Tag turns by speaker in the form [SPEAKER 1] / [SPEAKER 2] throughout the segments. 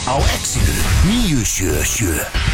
[SPEAKER 1] á Exinu 977.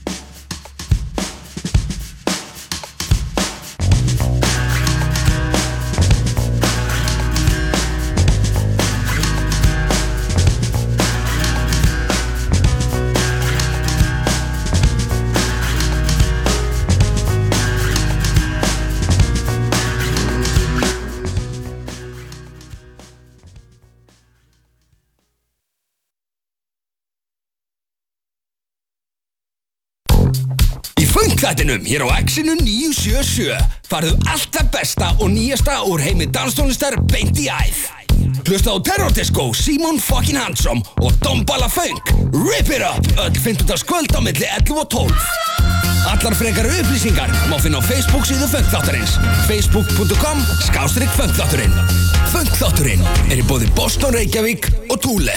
[SPEAKER 1] Þættinum hér á Exinu 977 farðu alltaf besta og nýjasta úr heimi danstónlistar beint í æð. Hlusta á Terror Disco, Simon fucking Handsome og Dombala Funk. Rip it up, öll 15. kvöld á milli 11 og 12. Allar frekari upplýsingar má finna á Facebook síðu Funkþáttarins, facebook.com/Funkþátturinn. Funkþátturinn í boði Boston, Reykjavík og Thule.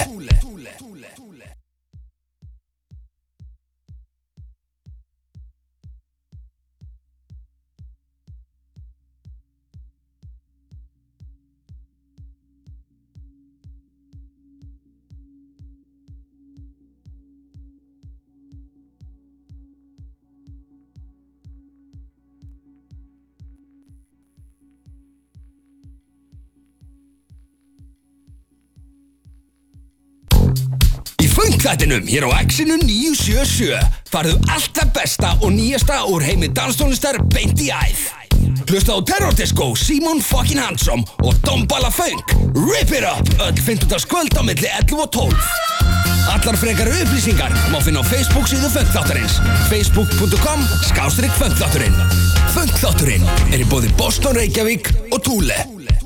[SPEAKER 1] Þættinum hér á Exinu 977 farðu alltaf besta og nýjasta úr heimi danstónlistar beint í æð. Hlusta á Terror Disco, Simon fucking Handsome og Dombala Funk. Rip it up, öll 15. kvöld á milli 11 og 12. Allar frekari upplýsingar má finna á Facebook síðu Funkþáttarins, facebook.com/Funkþátturinn. Funkþátturinn í boði Boston, Reykjavík og Thule.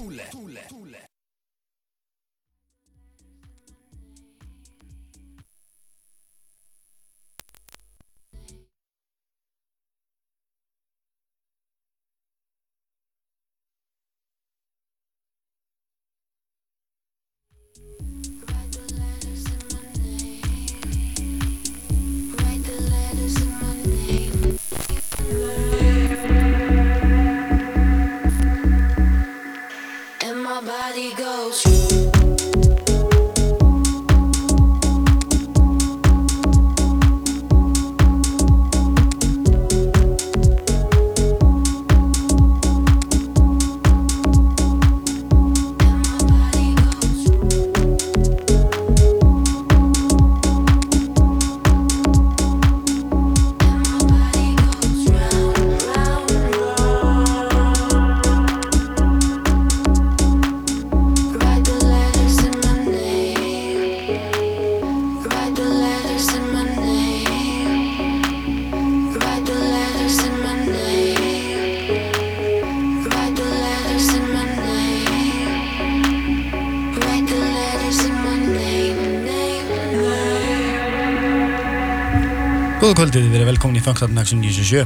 [SPEAKER 2] Góða kvöldið, þið verið velkomin í Funkþáttarinn Exinu 977.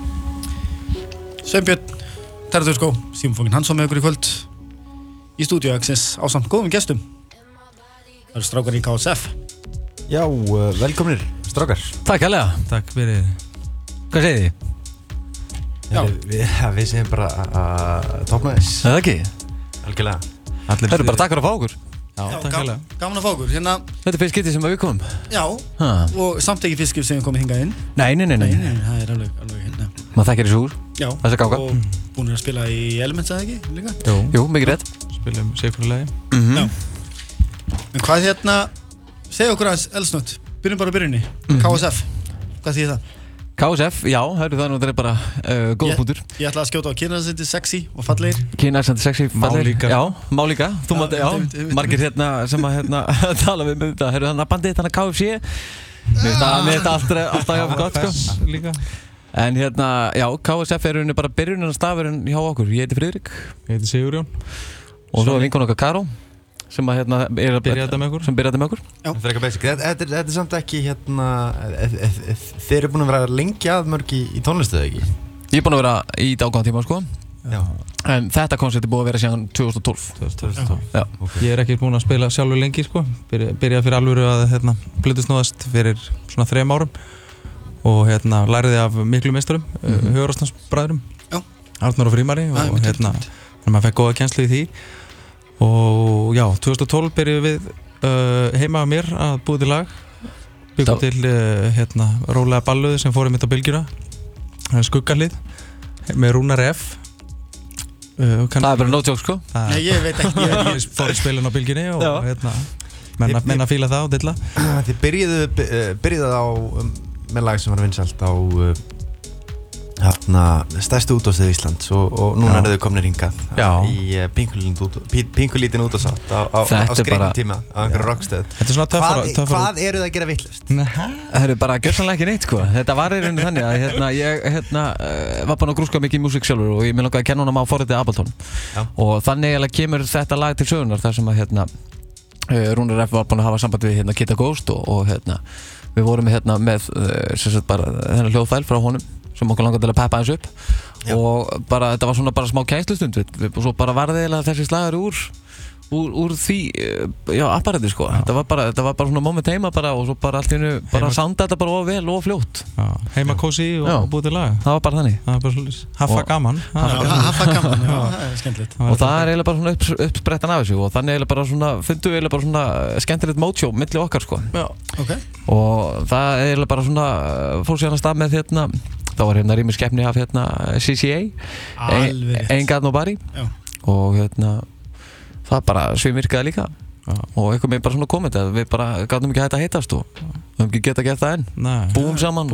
[SPEAKER 2] Sveinbjörn, Terror Disco, Simon fucking Handsome með ykkur í kvöld í stúdíu Exins ásamt góðum gestum. Það eru strákar í KSF.
[SPEAKER 3] Já, velkominir, strákar.
[SPEAKER 4] Takk hérlega. Takk fyrir. Hvað segið þið?
[SPEAKER 3] Já, við segjum bara toppnæðis.
[SPEAKER 4] Það ekki?
[SPEAKER 3] Algjörlega.
[SPEAKER 4] Það eru bara takkar að fá okkur.
[SPEAKER 2] Já, gaman að fá okkur. Hérna,
[SPEAKER 4] þetta fyrst skiptið sem við komum.
[SPEAKER 2] Já, og samt ekki fyrst skiptið sem við komum hingað inn.
[SPEAKER 4] Nei,
[SPEAKER 2] það er alveg hérna.
[SPEAKER 4] Maður þekkir þessu úr.
[SPEAKER 2] Já,
[SPEAKER 4] þess að ganga.
[SPEAKER 2] Og búin að spila í Elements, eða ekki, líka?
[SPEAKER 4] Jú, mikið rétt.
[SPEAKER 5] Spilum Sigfúrlagi.
[SPEAKER 2] Já. En hvað hérna, segja okkur aðeins elsnögt, byrjum bara á byrjunni. KSF, hvað þýðir það?
[SPEAKER 4] KSF, já, það er bara góða punktur.
[SPEAKER 2] Ég ætla að skjóta á kynæðarsætti sexy og fallegir.
[SPEAKER 4] Kynæðarsætti sexy, fallegir.
[SPEAKER 5] Má líka.
[SPEAKER 4] Já, má líka. Þú mátt, já, margir hérna sem að tala við með þetta. Þannig að bandið þannig KFC. Mér finnst alltaf hjá gott, sko.
[SPEAKER 5] Líka.
[SPEAKER 4] En hérna, já, KSF er rauninni bara byrjunin og stafurinn hjá okkur. Ég heiti Friðrik.
[SPEAKER 5] Ég heiti Sigurjón.
[SPEAKER 4] Og svo er vinkona okkar Karó. Sem að hérna
[SPEAKER 5] byrjaði þetta með okkur.
[SPEAKER 3] Já. Frekar basic. Þetta er samt ekki hérna þeir eru búin að vera lengi aðmörg í tónlistu, eða ekki?
[SPEAKER 4] Ég er búin að vera í dágóðan tíma, sko.
[SPEAKER 3] Já.
[SPEAKER 4] En þetta koncept er búið að vera síðan 2012. Já.
[SPEAKER 5] Okay. Ég er ekki búin að spila sjálfur lengi, sko. Byrjaði fyrir alvöru að plötusnóðast fyrir svona 3 árum og læriði af miklu meisturum, Hugaráslandsbræðurum.
[SPEAKER 2] Já.
[SPEAKER 5] Arnór og Frímari og þannig að maður fekk góða kennslu í því. Og já, 2012 byrjuðum við heima að mér að búið til lag byggum til hérna rólega balluði sem fórum mitt á bylgjuna skuggahlið með Rúnar F
[SPEAKER 4] Það bara no joke sko
[SPEAKER 2] Nei, ég veit ekki
[SPEAKER 5] Ég fór í spilin á bylgjunni og hérna menna fíla það og dilla
[SPEAKER 3] Þið byrjuðu á með lag sem var vinsælt á stærstu útvarpsstöð Íslands og núna eru þau komnir hingað í pingulítinn útvarpsþátt á skrýttum tíma á einhverju rockstöð
[SPEAKER 5] Þetta svona
[SPEAKER 3] Hvað eru það að gera vitlaust?
[SPEAKER 4] Það eru bara gjörsamlega ekki neitt sko Þetta var í rauninni þannig að ég var bara að grúska mikið í músík sjálfur og ég mig langaði að kenna honum á forritið Ableton og þannig kemur þetta lag til sögunar þar sem að Rúnar F var búinn að hafa samband við Kitta Ghost og við vorum með sem sagt bara þennan hljóðfæl frá honum sem okkur langar til að peppa eins upp og bara þetta var svona bara smá kænslustund og svo bara varði eiginlega þessi slagari úr því apparati sko þetta var bara svona moment heima bara og svo bara allt í einu bara sounda þetta bara vel og fljótt
[SPEAKER 5] heima kósi og búið til lag
[SPEAKER 4] það var bara þannig
[SPEAKER 5] það var bara svolítið haffa gaman
[SPEAKER 2] það er skemmtilegt
[SPEAKER 4] og það er eiginlega bara svona uppsprettan af þessu og þannig eiginlega bara svona fundum við eiginlega bara svona skemmtilegt mótsjó milli okkar sko og það er eiginlega bara svona fór sér að stað með þá var rýmis keppni af CCA Ain't Got Nobody og það bara svimirkaði líka og eitthvað með bara svona komment að við bara gátum ekki hægt að heitast og við höfum ekki getað að gera það enn búum saman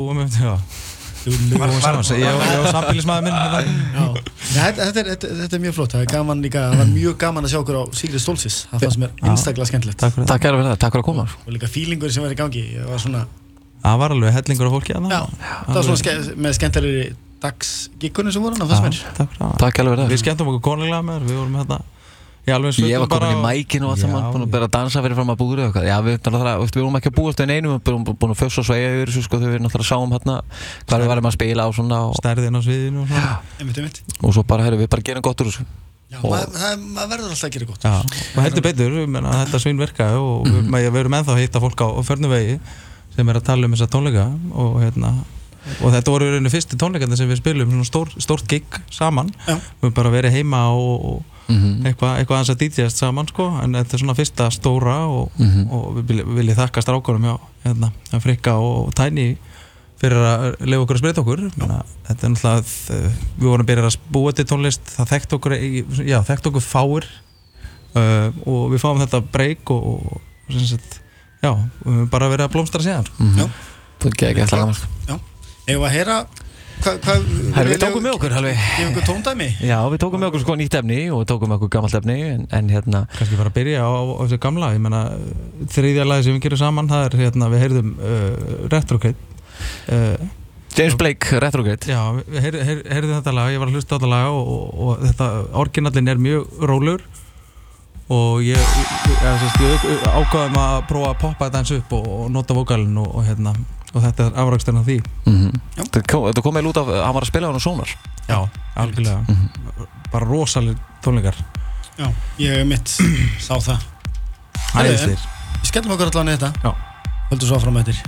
[SPEAKER 5] ég og sambýlismæður minn
[SPEAKER 2] Þetta er mjög flott, það er gaman líka það var mjög gaman að sjá okkur á Sigrid Stolzis það fannst mér einstaklega skemmtilegt
[SPEAKER 4] Takk fyrir það, takk fyrir að koma
[SPEAKER 2] og líka feelingur sem var í gangi
[SPEAKER 5] það var alveg hellingur af fólki
[SPEAKER 2] það var svona með skemmtilegri dagsgikkunum sem voru það fannst mér
[SPEAKER 4] Takk alveg það
[SPEAKER 5] Við skemmtum okkur konunglega með við vorum
[SPEAKER 4] Ég var komin í mækinn og allt saman búin að bera að dansa fyrir fram að búri og eitthvað við vorum ekki að búast við neinum við vorum búin að fjössa og sveigja yfir þessu sko þegar við náttúrulega sáum hvað við varum að spila á svona
[SPEAKER 5] stærðin á sviðinu og svona
[SPEAKER 4] og svo bara við bara gerum gott úr þessu
[SPEAKER 2] maður verður alltaf að gera gott
[SPEAKER 5] og heldur betur, þetta svinn virkaði og við erum ennþá að hitta fólk á Förnuvegi sem að tala þessa tónleika og þetta voru í rauninu fyrstu tónleikarnir sem við spilum stórt gig saman við bara verið heima og eitthvað aðeins að DJast saman sko en þetta er svona fyrsta stóra og við viljum þakka strákunum að Frikka og Tiny fyrir að leyfa okkur að spreyta okkur þetta er náttúrulega við vorum byrjað að búa til tónlist það þekkt okkur fáir og við fáum þetta break og sem sagt við höfum bara verið að blómstra síðan
[SPEAKER 4] Það er ekki alltaf gaman
[SPEAKER 2] Ef að heyra
[SPEAKER 4] Við tókum með okkur
[SPEAKER 2] Gefum ykkur tóndæmi
[SPEAKER 4] Já, við tókum með okkur sko nýtt efni og tókum með okkur gammalt efni en
[SPEAKER 5] kannski bara að byrja á þessu gamla ég meina, þriðja lagi sem við gerum saman það er við heyrðum Retrograde
[SPEAKER 4] James Blake, Retrograde
[SPEAKER 5] Já, við heyrðum þetta lag, ég var að hlusta á þetta lag og þetta orginallinn er mjög rólegur og ég ákvaðum að prófa að poppa þetta eins upp og nota vokalinn og þetta er afraksturinn af því
[SPEAKER 4] Þetta kom út af, hann var að spila á hann á Sonar
[SPEAKER 5] Já, algjörlega bara rosalir tónleikar
[SPEAKER 2] Já, ég mitt sá það
[SPEAKER 5] Æðislegir
[SPEAKER 2] Við skellum okkur allan í þetta
[SPEAKER 5] Já
[SPEAKER 2] Höldum svo áfram eftir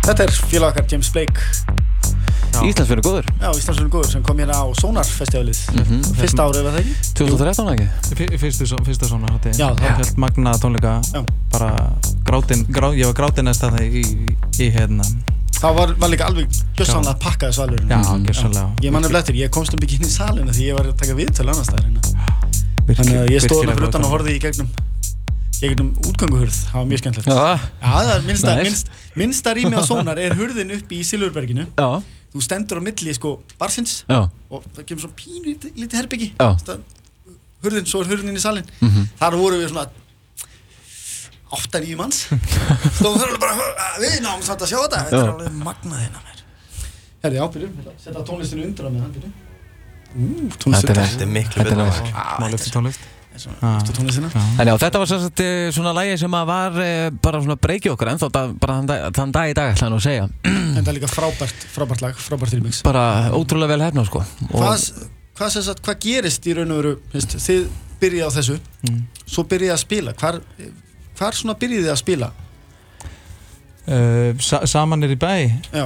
[SPEAKER 2] Þetta félag okkar James Blake.
[SPEAKER 4] Íslandsfjörður góður.
[SPEAKER 2] Já, Íslandsfjörður góður sem kom hérna á Sónar-festivalið. Fyrsta árið var það ekki?
[SPEAKER 4] 2013 ekki?
[SPEAKER 5] Fyrsta Sónar hátíð.
[SPEAKER 2] Já, það.
[SPEAKER 5] Helt magnaða tónleika. Já. Bara ég var grátinest að það í hérna.
[SPEAKER 2] Það var líka alveg gjörsamlega pakkaði salurinn.
[SPEAKER 5] Já, gjörsamlega.
[SPEAKER 2] Ég man nefnilega eftir, ég komst ekki inn í salina því ég var að taka viðtöl annars staðar hérna. Þannig að ég stóð hérna fyrir utan og horfði í gegnum útgönguhurð, það var mjög skemmtilegt. Já, það er minnsta rými á Sónar hurðin upp í Silfurberginu. Já. Þú stendur á milli barsins og það kemur svona pínu lítið herbyggi. Hurðin, svo hurðin inn í salinn. Þar vorum við svona 8-9 manns. Stóðum þar alveg bara, við náum samt að sjá þetta. Þetta alveg magnað hérna mér. Herði ábyrjum, setja tónlistinu undir á mig, hann byrju.
[SPEAKER 3] Þetta er miklu betur.
[SPEAKER 5] Málefti tónlist.
[SPEAKER 4] En já, þetta var svona lagi sem var bara svona breykið okkar ennþá bara þann dag í dag ætlaði nú að segja.
[SPEAKER 2] Þetta er líka frábært lag, frábært remix.
[SPEAKER 4] Bara ótrúlega vel hefnað sko.
[SPEAKER 2] Hvað gerist í raun og veru, þið byrjið á þessu, svo byrjið að spila, hvar svona byrjið þið að spila?
[SPEAKER 5] Saman í bæ. Já.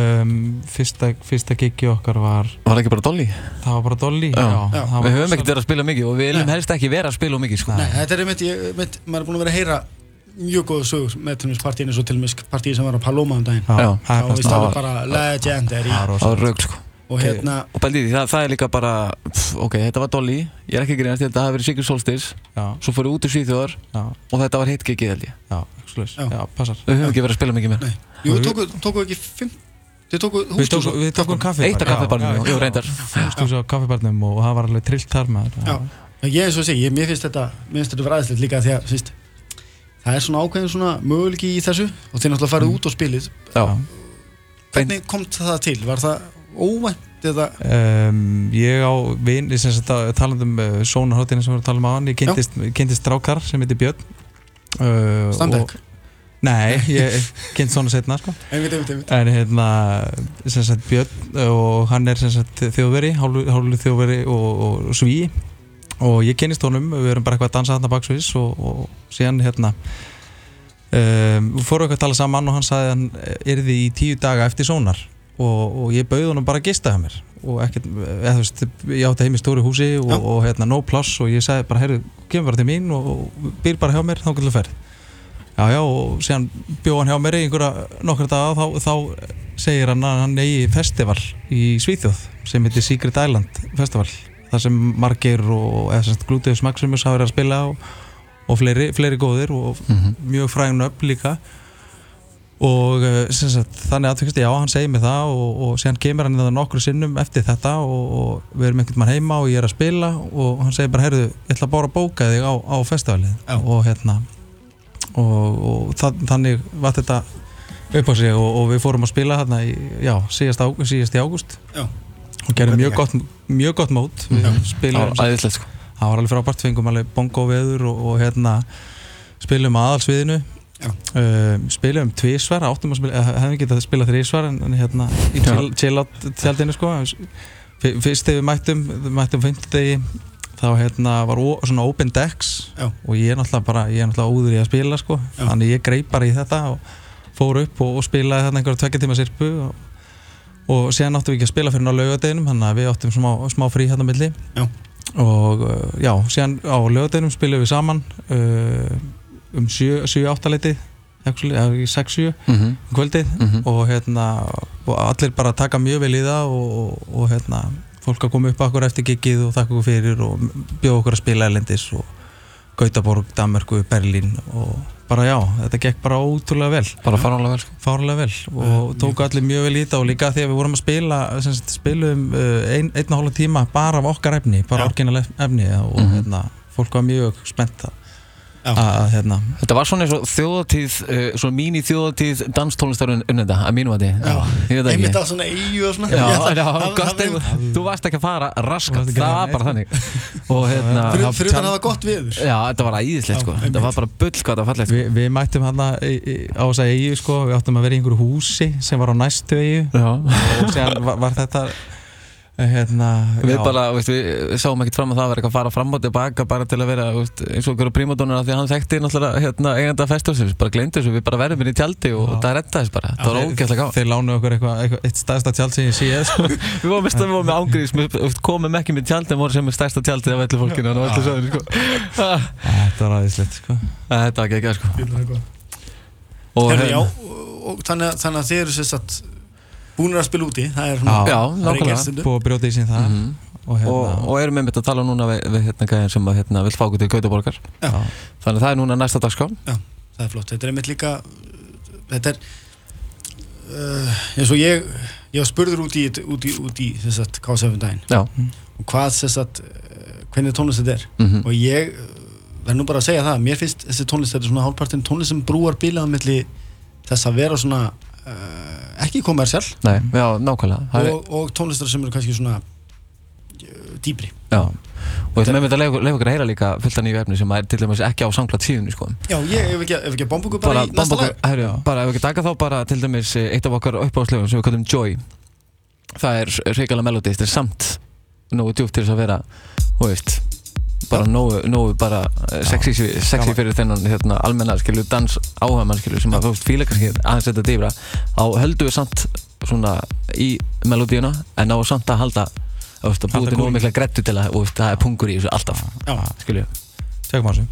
[SPEAKER 5] Fyrsta giggi okkar var
[SPEAKER 4] ekki bara Dolly?
[SPEAKER 5] Það var bara Dolly, já.
[SPEAKER 4] Við höfum ekkert verið að spila mikið og við viljum helst ekki vera að spila mikið sko.
[SPEAKER 2] Nei, þetta er maður er búin að vera að heyra mjög góða sögur með til dæmis partíinu svo til dæmis partíi sem var á Paloma daginn. Já. Og við stáðum bara legendary.
[SPEAKER 4] Það var rögl sko.
[SPEAKER 2] Og hérna
[SPEAKER 4] og bældi því, það er líka bara ok, þetta var Dolly, ég er ekki grínast, þetta hafi verið Secret Solstice, svo fór ég út í Svíþjóðar og þetta var hitgiggið held ég.
[SPEAKER 5] Já, passar.
[SPEAKER 4] Við höfum ekki verið að spila mikið með.
[SPEAKER 2] Jú, við tókum ekki 5. Við
[SPEAKER 5] tókum kaffi.
[SPEAKER 4] Eitt af kaffibarnum, jú, reyndar.
[SPEAKER 5] Stús á kaffibarnum og það var alveg trillt þar með þetta.
[SPEAKER 2] Já, ég eins og segi, mér finnst þetta vera aðeinslegt líka því að, það er svona ákveðin svona möguleiki í þessu og þið náttúrulega farið út og spilið. Já. Hvernig kom það til? Var það óvænt eða?
[SPEAKER 5] Ég á vin, talandi Sónarháttíðina sem við varum að tala um á hann, ég kynntist strákar sem heitir Björn.
[SPEAKER 2] Stambek?
[SPEAKER 5] Nei, ég kynnt svona setna sko.
[SPEAKER 2] Einmitt.
[SPEAKER 5] En hérna, Björn og hann er þjóðveri, hálfur þjóðveri og svíi og ég kynnist honum, við erum bara eitthvað að dansa þarna baksviðs og síðan hérna við fórum eitthvað að tala saman og hann sagði að hann yrði í 10 daga eftir Sónar og ég bauð honum bara að gista hjá mér og ekkert, ég átti heim í stóru húsi og hérna no pláss og ég sagði bara, heyrðu, kemur bara til mín og býr bara hjá mér, þá getur þú ferð. Já, og síðan bjóð hann hjá mér í nokkra daga og þá segir hann að hann eigi festival í Svíþjóð sem heitir Secret Island Festival, þar sem margir og Gluteus Maximus hafa verið að spila og fleiri góðir og mjög frægn upp líka og þannig aðtökist já, hann segir mig það og síðan kemur hann það nokkru sinnum eftir þetta og við erum einhvern mann heima og ég er að spila og hann segir bara, heyrðu, ég ætla bara að bóka þig á festivalið og hérna og þannig var þetta upp á sig og við fórum að spila hérna síðast í ágúst og gerðum mjög gott mót.
[SPEAKER 4] Æðislegt sko.
[SPEAKER 5] Það var alveg frábært, fengum alveg bongo veður og hérna spilum aðalsviðinu. Spilum 2 áttum að spila, hefðum getað að spila 3 en hérna í chill-out tjaldinu sko. Fyrst þegar við mættum 5. degi þá hérna var svona open decks og ég er náttúrulega úður í að spila sko. Þannig ég greip bara í þetta og fór upp og spilaði þarna einhverja 2 tíma sirpu og síðan áttum við ekki að spila fyrir á laugardeginum, þannig að við áttum smá frí hérna milli og síðan á laugardeginum spilum við saman 7-8 leiti 6-7 kvöldið og hérna og allir bara taka mjög vel í það og hérna fólk að koma upp okkur eftir giggið og þakka okkur fyrir og bjóða okkur að spila erlendis og Gautaborg, Danmörku, Berlín og bara þetta gekk bara ótrúlega vel.
[SPEAKER 4] Bara fáránlega vel
[SPEAKER 5] og tóku allir mjög vel í þetta og líka þegar við vorum að spilum 1,5 tíma bara af okkar efni, bara orginal efni og hérna fólk var mjög spennt hérna.
[SPEAKER 4] Þetta var svona eins og þjóðatíð, svona míní-þjóðatíð danstónlistarinn unnenda, að mínum að því.
[SPEAKER 2] Einmitt á svona EU og svona.
[SPEAKER 4] Þú varst ekki að fara raskat, það var bara þannig.
[SPEAKER 2] Fyrir utan að það var gott viður.
[SPEAKER 4] Já, þetta var æðislegt sko, þetta var bara bull hvað það var fallegt.
[SPEAKER 5] Við mættum hérna á þessa EU sko, við áttum að vera í einhverju húsi sem var á næstu EU og síðan var þetta
[SPEAKER 4] Við bara, við sáum ekkert fram að það var eitthvað að fara fram og tilbaka bara til að vera eins og okkur prímadónur því að hann þekkti náttúrulega eiganda festivalsins, bara gleymdi þessu, við bara verðum inn í tjaldi og það reddaðist bara, það var ógeðslega gaman. Þeir lánu okkur eitt stærsta tjald sem ég sé Við vorum með ángrís, komum ekki með tjald en vorum sem með stærsta tjaldið af öllu fólkinu og öllu sögurinn Þetta var aðeinslegt Þetta var geggjað
[SPEAKER 2] Þannig að þið eru búinir að spila úti, það er
[SPEAKER 4] já, nákvæmlega,
[SPEAKER 5] búið að brjóta í sín það
[SPEAKER 4] og erum einmitt að tala núna við gæðin sem vill fá okkur til Gautaborgar þannig að það er núna næsta dagskrá
[SPEAKER 2] Já, það er flott, þetta er einmitt líka þetta er eins og ég var spurður út í K7 daginn og hvað hvernig tónlist þetta er og ég verð nú bara að segja það, mér finnst þessi tónlist þetta er svona hálfpartinn tónlist sem brúar bilað milli þess að vera svona ekki kommersial
[SPEAKER 4] Nei, já, nákvæmlega
[SPEAKER 2] og tónlistar sem eru kannski svona dýpri
[SPEAKER 4] Já, og þetta með að leiða okkur að heyra líka fullt af nýju efni sem er til dæmis ekki á SoundCloud síðunni sko.
[SPEAKER 2] Já, ef ekki að bomba okkur bara í næsta lag
[SPEAKER 4] bara ef ekki taka þá bara til dæmis eitt af okkar uppáhaldslögum sem við kallum Joy það er hrikalega melodist, það er samt nógu djúpt til þess að vera og veist bara nógu bara sexy fyrir þennan almenna dans áhugamann sem að fíla kannski aðeins þetta dýfra á höldum við samt svona í melodíuna en á samt að halda búið til nógu mikla grettu til að það er pungur í þessu alltaf skilju
[SPEAKER 5] Tjekkum á þessu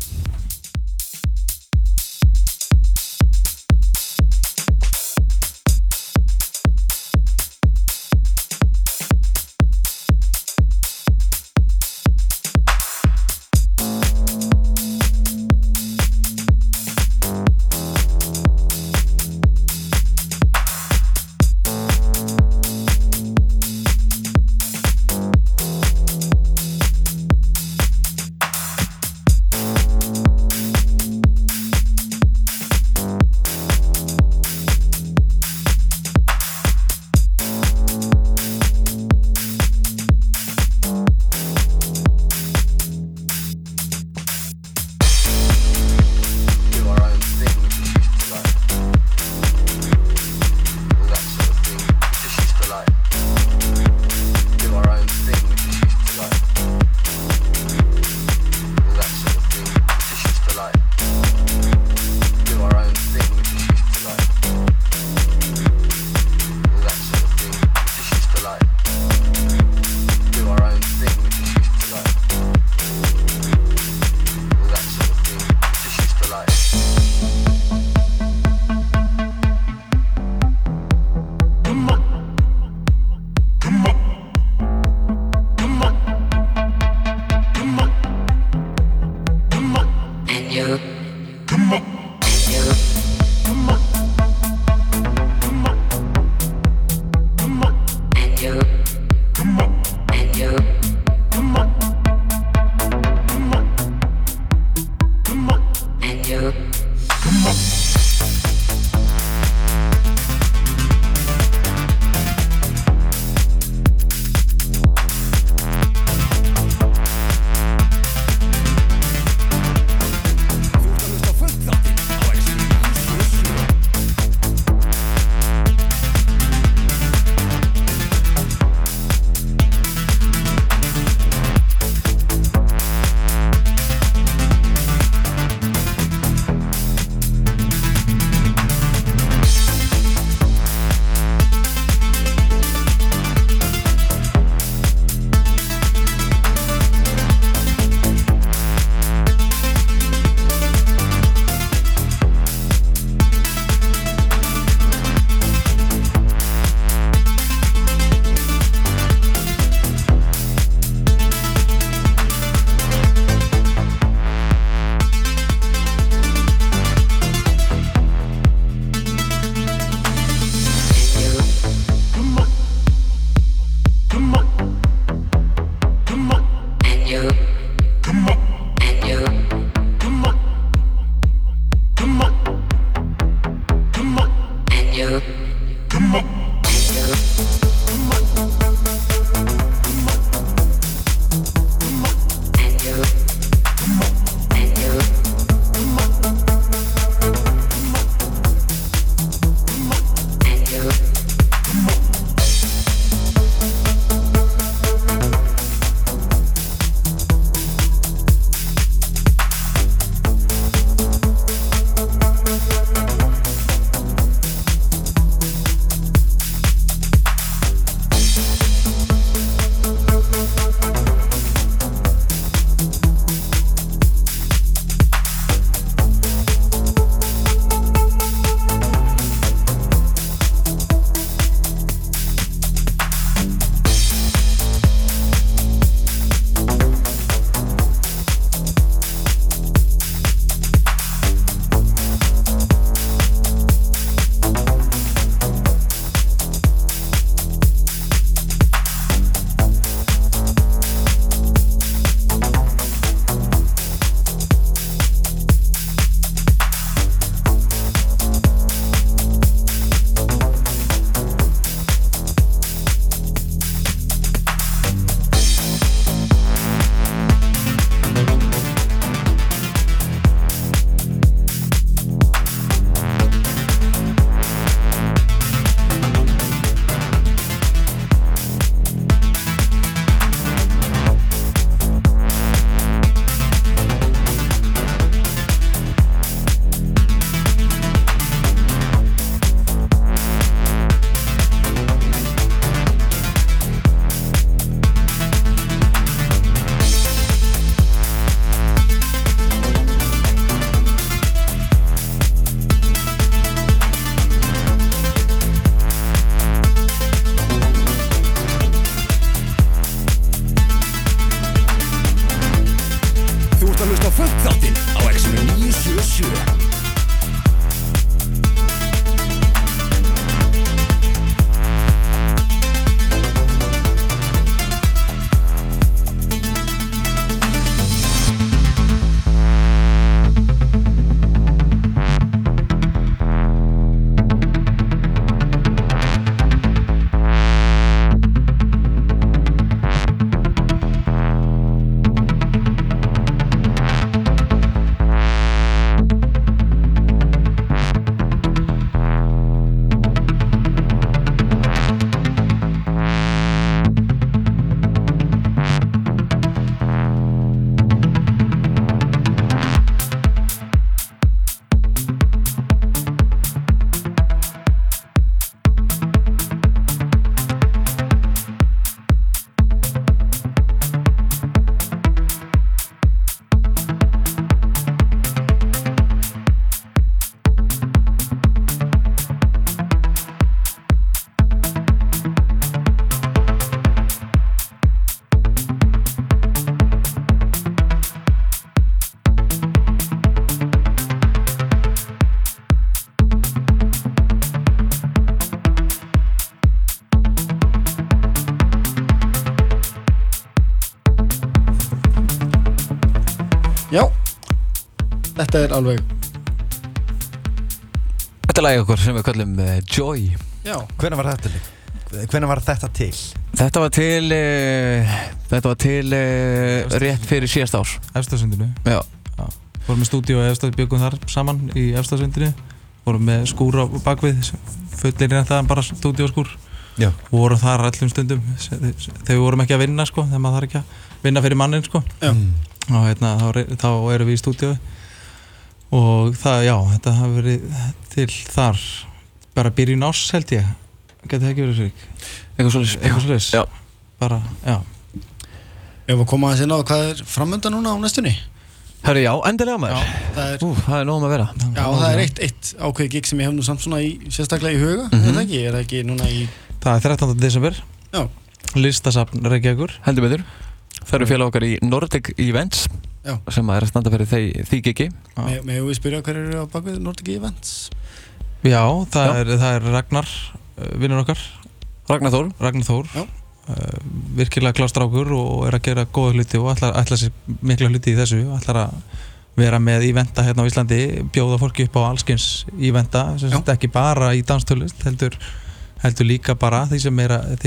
[SPEAKER 2] alveg
[SPEAKER 4] Þetta er lagið okkur sem við kallum Joy.
[SPEAKER 2] Já.
[SPEAKER 3] Hvenær var þetta til?
[SPEAKER 4] Þetta var til rétt fyrir síðasta árs.
[SPEAKER 5] Efstasundinu.
[SPEAKER 4] Já.
[SPEAKER 5] Vorum með stúdíu og Efstað, byggum þar saman í Efstasundinu. Vorum með skúr á bakvið, fullir í það bara stúdíu og skúr.
[SPEAKER 3] Já.
[SPEAKER 5] Og vorum þar allum stundum þegar við vorum ekki að vinna sko, þegar maður þarf ekki að vinna fyrir mannin sko.
[SPEAKER 2] Já.
[SPEAKER 5] Og þá erum við í stúdíu. Og það, já, þetta hafi verið til þar bara byrjun árs held ég. Gæti það ekki verið svík?
[SPEAKER 4] Eitthvað svoleiðis. Já.
[SPEAKER 5] Bara, já.
[SPEAKER 2] Ef við komum aðeins inn á hvað framöndan núna á næstunni?
[SPEAKER 4] Hörru, já, endilega maður.
[SPEAKER 2] Já,
[SPEAKER 4] það er nóg að vera.
[SPEAKER 2] Já, það er eitt ákveðið gig sem ég hef nú samt svona sérstaklega í huga, er það ekki núna í...
[SPEAKER 5] Það er 13. desember.
[SPEAKER 2] Já.
[SPEAKER 5] Listasafn Reykjavíkur.
[SPEAKER 4] Heldur betur. Það eru félag okkar í Nordic Events. Já. Sem að standa fyrir því gigi.
[SPEAKER 2] Megum við spyrja hver eru á bakvið Nordic Events?
[SPEAKER 5] Já, það er Ragnar, vinnur okkar. Ragnar Þór. Já. Virkilega klástrákur og er að gera góða hluti og ætlar sér mikla hluti í þessu. Ætlar að vera með íventa hérna á Íslandi, bjóða fólki upp á allskyns íventa, sem ekki bara í danstónlist, heldur líka bara því sem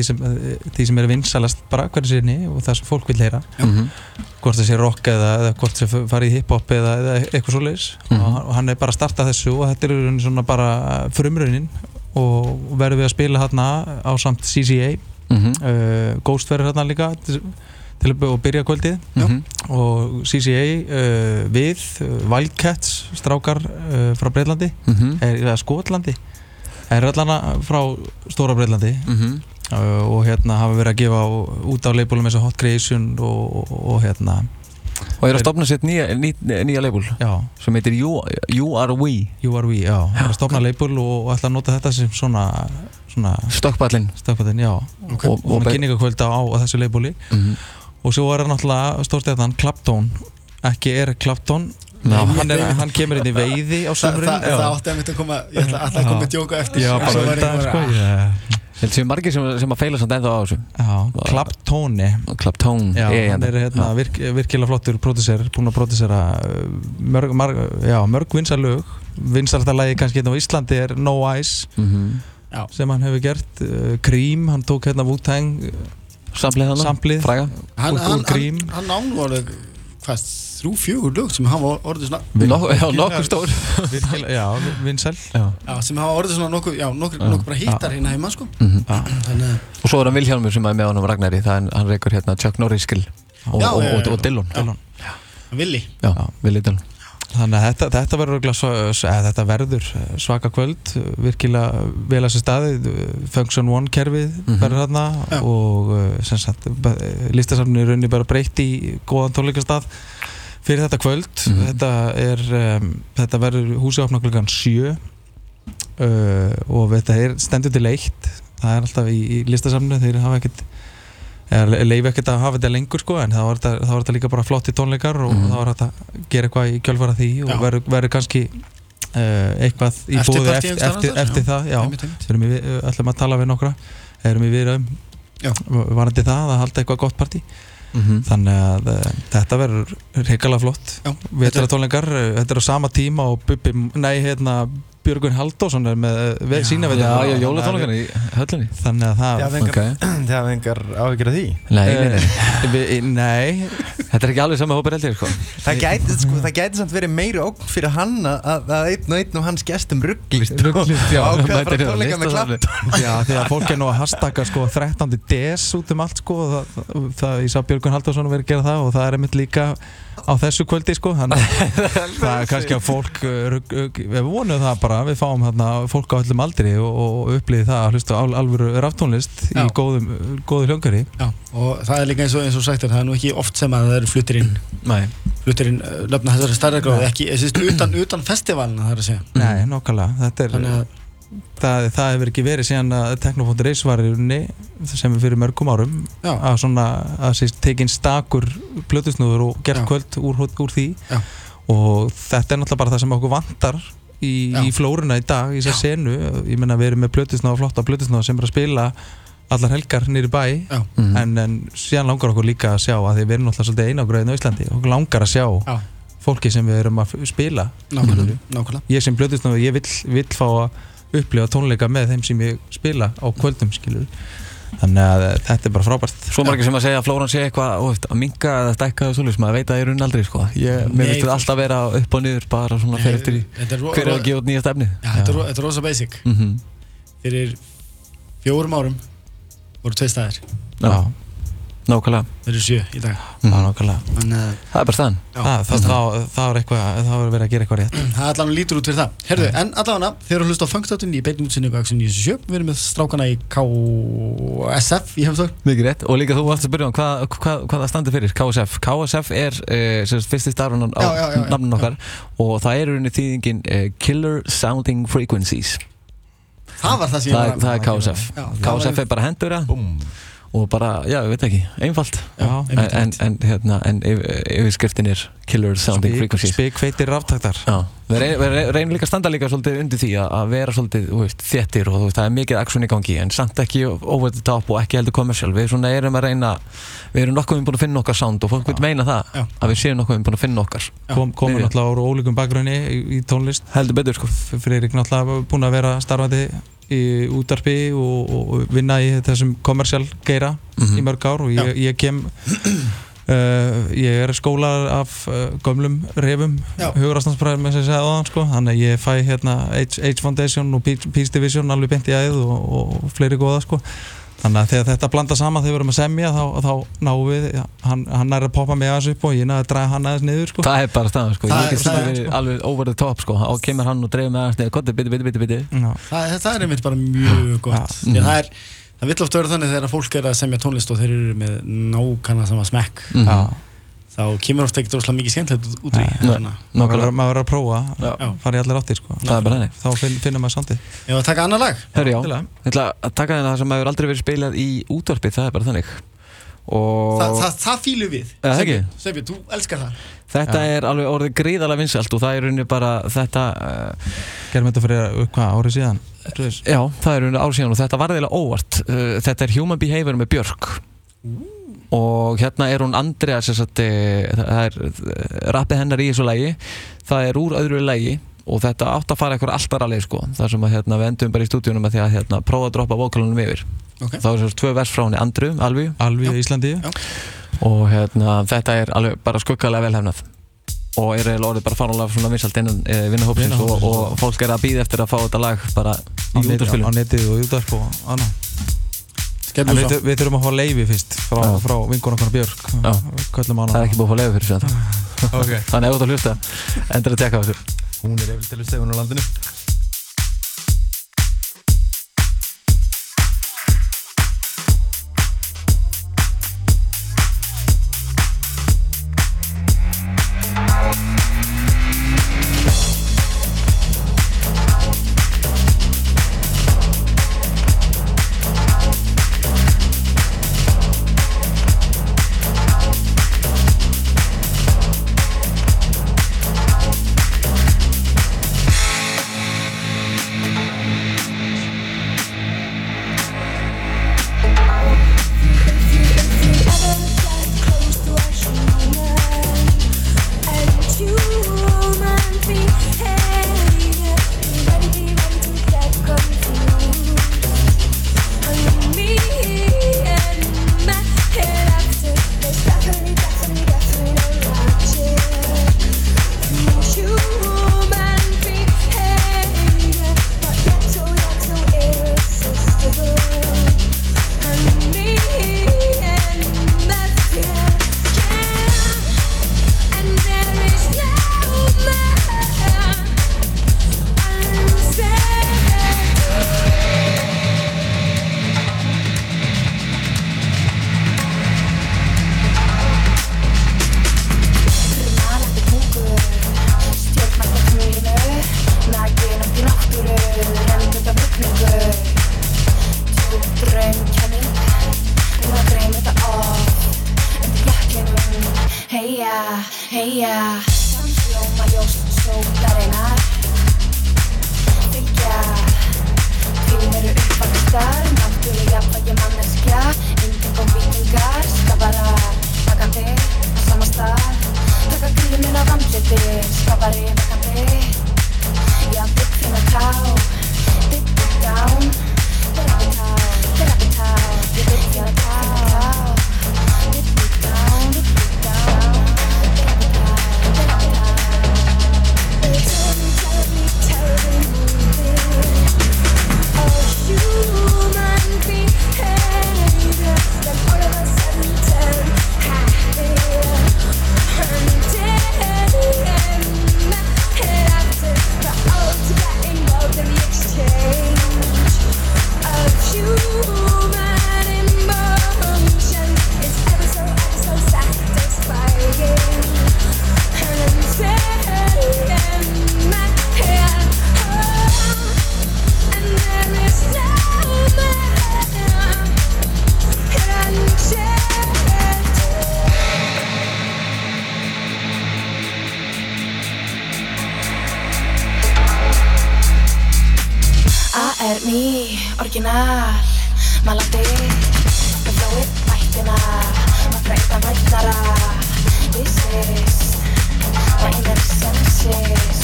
[SPEAKER 5] er vinsalast bara hverju sinni og það sem fólk vil heyra. Hvort það sé rock eða hvort það fari í hip-hop eða eitthvað svoleiðis. Og hann er bara að starta þessu og þetta er svona bara frumraunin og verðum við að spila hérna á samt CCA. Ghost verður hérna líka til að byrja kvöldið. Og CCA við Wildcats strákar frá Breitlandi eða Skotlandi allan frá Stóra Breitlandi og hérna hafa verið að gefa út á labelum eins og Hot Creation og hérna
[SPEAKER 4] og að stofna sitt nýja label sem heitir You Are We.
[SPEAKER 5] You Are We, já. Að stofna label og ætla að nota þetta sem svona
[SPEAKER 4] Stökkpallinn,
[SPEAKER 5] já. Og kynningakvölda á þessu labeli. Og svo er það náttúrulega stórstjarnan Clapton, ekki Eric Clapton. Hann kemur inn í veiði á sumrun.
[SPEAKER 2] Það átti að mitt að koma, ég ætla að koma með djóka eftir.
[SPEAKER 5] Já, bara undan sko.
[SPEAKER 4] Það séu margir sem að feila samt ennþá á þessu.
[SPEAKER 5] Já, Clapton. Já, hann er virkilega flottur pródúser, búinn að pródúsera mörg vinsælög. Vinsælasta lagi kannski hérna á Íslandi er No Eyes. Sem hann hefur gert. Cream, hann tók hérna Wu-Tang samplið
[SPEAKER 4] fræga
[SPEAKER 2] úr Cream. Hann ánvorði hvað 3-4 lög sem hafa orðið svona
[SPEAKER 4] nokkuð stór
[SPEAKER 5] vinsæl
[SPEAKER 2] sem hafa orðið svona nokkuð bara hittar hérna heima sko.
[SPEAKER 4] Og svo er hann Vilhjálmur sem er með honum Ragnari, hann reykur hérna Chuck Norris skill og Dillon
[SPEAKER 2] Willi
[SPEAKER 4] Dillon.
[SPEAKER 5] Þannig að þetta verður svaka kvöld, virkilega vel að sér staðið, Function One kerfið verður þarna og listasafninu er rauninni bara breytt í góðan tónleikastað fyrir þetta kvöld. Þetta verður húsið opna klukkan 7 og þetta stendur til 1. Það er alltaf í listasafninu, þeir hafa ekkert leifi ekkert að hafa þetta lengur sko, en þá var þetta líka bara flotti tónleikar og þá var þetta að gera eitthvað í kjölfara því og verður kannski eitthvað í búið eftir það. Já, við ætlum að tala við nokkra, erum við viðræðum varandi það að halda eitthvað gott partí. Þannig að þetta verður hrikalega flott. Vetratónleikar, þetta er á sama tíma og Björgun Halldórsson er með sína vetur.
[SPEAKER 4] Já, jólatónleikar í höllinni.
[SPEAKER 5] Þannig að það...
[SPEAKER 3] Þið hafa engar áhyggjur af því?
[SPEAKER 5] Nei.
[SPEAKER 4] Þetta er ekki alveg sama hópur heldur, sko.
[SPEAKER 3] Það gæti samt verið meiri ógn fyrir hann að einn og hans gestum rugglist.
[SPEAKER 4] Já.
[SPEAKER 3] Ákveða frá tónleika með Clapton.
[SPEAKER 5] Já, því að fólk er nú að hashtagga, sko, 13. des út allt, sko. Ég sá Björgun Halldórsson verið að gera það og það er einmitt líka á þessu kvöldi sko, þannig það er kannski að fólk við vonum það bara, við fáum þarna fólk á öllum aldri og upplýði það að hlusta á alvöru raftónlist í góðu hljóngari.
[SPEAKER 2] Já, og það er líka eins og sagt það er nú ekki oft sem að það eru fluttir inn löfna þessari stærðargráðu, ekki utan festivalina það er að segja.
[SPEAKER 5] Nei, nákvæmlega, þetta er það hefur ekki verið síðan að Techno.is var í rauninni sem er fyrir mörgum árum að tekinn stakur plötusnúður og gert kvöld úr því og þetta er náttúrulega bara það sem okkur vantar í flóruna í dag, í þessa senu. Ég meina við erum með plötusnúða, flotta plötusnúða sem er að spila allar helgar niður í bæ en síðan langar okkur líka að sjá að því við erum náttúrulega svolítið einangræðin á Íslandi, okkur langar að sjá fólki sem við erum að spila.
[SPEAKER 2] Nákvæmlega.
[SPEAKER 5] Ég sem plötusnúður, ég vill fá að upplifa tónleika með þeim sem ég spila á kvöldum, skilur. Þannig að þetta bara frábært.
[SPEAKER 4] Svo margir sem að segja að Flóran sé eitthvað að minnka eða stækka og svoleiðis, maður veit að ég runn aldrei, sko. Mér finnst þetta alltaf vera upp og niður, bara svona fyrir eftir hver að gefa út nýja stefni.
[SPEAKER 2] Já, þetta er rosa basic. Fyrir 4 árum voru 2 staðir.
[SPEAKER 4] Já. Nákvæmlega.
[SPEAKER 2] Það eru 7 í dag.
[SPEAKER 5] Nákvæmlega.
[SPEAKER 4] Það er bara staðan.
[SPEAKER 5] Það er verið að gera eitthvað rétt.
[SPEAKER 2] Það allan lítur út fyrir það. Herðu, en allavega, þeir eru að hlusta á Funkþáttinn í beinni útsendingu Axel 97. Við erum með strákana í KSF í Heimstók.
[SPEAKER 4] Mikið rétt. Og líka þú varst að byrja hvað það standir fyrir, KSF. KSF er fyrsti stafurinn á nafninu okkar og það er í þýðingin Killer Sounding Frequencies.
[SPEAKER 2] Það var það sem ég var.
[SPEAKER 4] Það er KSF. KSF er bara hendur og bara, já, ég veit ekki, einfalt. En yfirskriftin er Killer Sounding Frequencies.
[SPEAKER 5] Spikfeitir raftaktar.
[SPEAKER 4] Já, við reynum líka að standa líka svolítið undir því að vera svolítið, þéttir og það er mikið action í gangi, en samt ekki over the top og ekki heldur commercial. Við svona erum að reyna, við erum nokkuð búin að finna okkar sound og fólk vil meina það, að við séum nokkuð búin að finna okkar.
[SPEAKER 5] Komum náttúrulega úr ólíkum bakgrunni í tónlist.
[SPEAKER 4] Heldur betur, sko.
[SPEAKER 5] Friðrik náttúrulega búin að vera starfandi í útvarpi og vinna í þessum kommersial geira í mörg ár og ég kem ég er skólar af gömlum refum hugrástanspræðum eins og ég segði áðan, sko. Þannig að ég fæ hérna H Foundation og Peace Division alveg beint í æð og fleiri góða, sko. Þannig að þegar þetta blanda saman þegar við erum að semja þá náum við, hann er að poppa mig aðeins upp og ég að draga hann aðeins niður, sko.
[SPEAKER 4] Það er bara staðan, sko. Ég get stundum verið alveg over the top, sko. Og kemur hann og dreifir mig aðeins niður, kottu, biti.
[SPEAKER 2] Það er einmitt bara mjög gott. Það vill oft vera þannig þegar fólk er að semja tónlist og þeir eru með nákvæmlega sama smekk. Þá kemur ofta ekkert rosalega mikið skemmtilegt út í.
[SPEAKER 5] Maður verður að prófa, fara í allar áttir, sko.
[SPEAKER 4] Það er bara henni.
[SPEAKER 5] Þá finnum maður sandið.
[SPEAKER 2] Ef að taka annað lag?
[SPEAKER 4] Herri, já. Ég ætla að taka það sem hefur aldrei verið spilað í útvarpi, það er bara þannig.
[SPEAKER 2] Það fílum við. Sveinbjörn, þú elskar það.
[SPEAKER 4] Þetta er alveg orðið gríðarlega vinsælt og það er rauninni bara þetta...
[SPEAKER 5] Gerum þetta fyrir hvað, árið síðan?
[SPEAKER 4] Já, það er rauninni árið síðan og þetta var eiginlega óvart. Þetta er Human Behavior með Björk. Og hérna er hún Andrea, það er rappið hennar í þessu lagi, það er úr öðru lagi og þetta átt að fara eitthvað alltaf ralið, sko. Það sem að við endum bara í stúdíunum með því að prófa að droppa vokalunum yfir. Þá er 2 vers frá henni, Alvi
[SPEAKER 5] í Íslandi.
[SPEAKER 4] Og þetta er alveg bara skuggalega velhefnað og er eiginlega orðið bara fáránlega svona vinsælt innan vinnahópsins og fólk er að bíða eftir að fá þetta lag bara í útvarpsspilum.
[SPEAKER 5] Á netið og útvarp og annað. Við þurfum að fá leyfi fyrst frá vinkonum Björk.
[SPEAKER 4] Það er ekki búið að fá leyfi fyrir þetta. Þannig ef þú ert að hlusta, endur að tekka á þessu.
[SPEAKER 3] Hún er yfir til að stefa á landinu.
[SPEAKER 6] Heia, hljóma ljós sólarinnar Fylgja, tíminn eru uppvaktar Náttúrulega jafnvægi manneskja Inntök og vikingar Skaparar, vakandi á sama stað Taka gríminn af andliti A.R.M.I. Original Malandi Með flóið bættina Má breyta vætnara This is My inner senses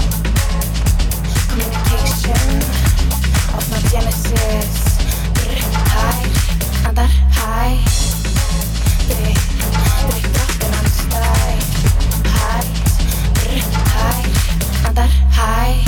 [SPEAKER 6] Communication Of my genesis High Andar high Drikk droppin anstæð High Andar high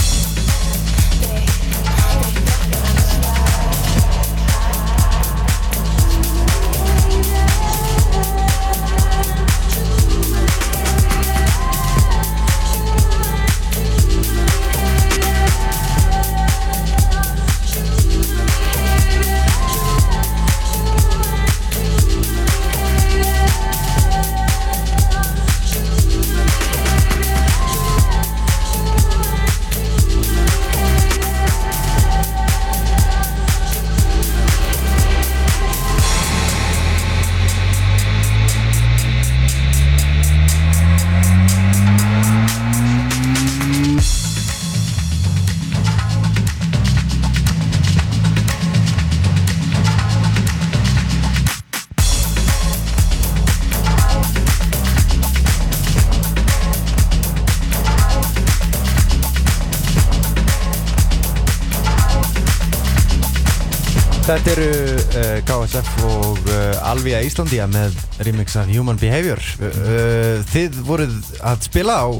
[SPEAKER 3] Þetta eru KSF og Alvía Íslandia með remix af Human Behavior. Þið voruð að spila á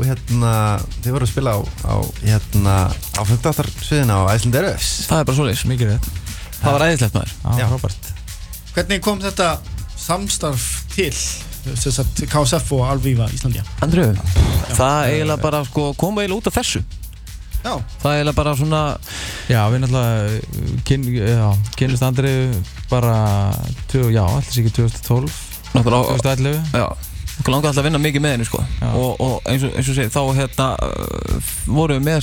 [SPEAKER 3] á 15. sviðina á Iceland Airwaves.
[SPEAKER 4] Það bara svoleiðis, mikið rétt. Það var æðislegt maður.
[SPEAKER 3] Já, Robert.
[SPEAKER 2] Hvernig kom þetta samstarf til KSF og Alvía Íslandia?
[SPEAKER 4] Andru, það eiginlega bara kom eiginlega út af þessu.
[SPEAKER 2] Já.
[SPEAKER 4] Það er eiginlega bara svona...
[SPEAKER 5] Já, við náttúrulega kynnist Andri bara, alltaf ekki 2012, 2011.
[SPEAKER 4] Já, okkur langaði alltaf að vinna mikið með henni, sko. Og eins og segir, þá vorum við með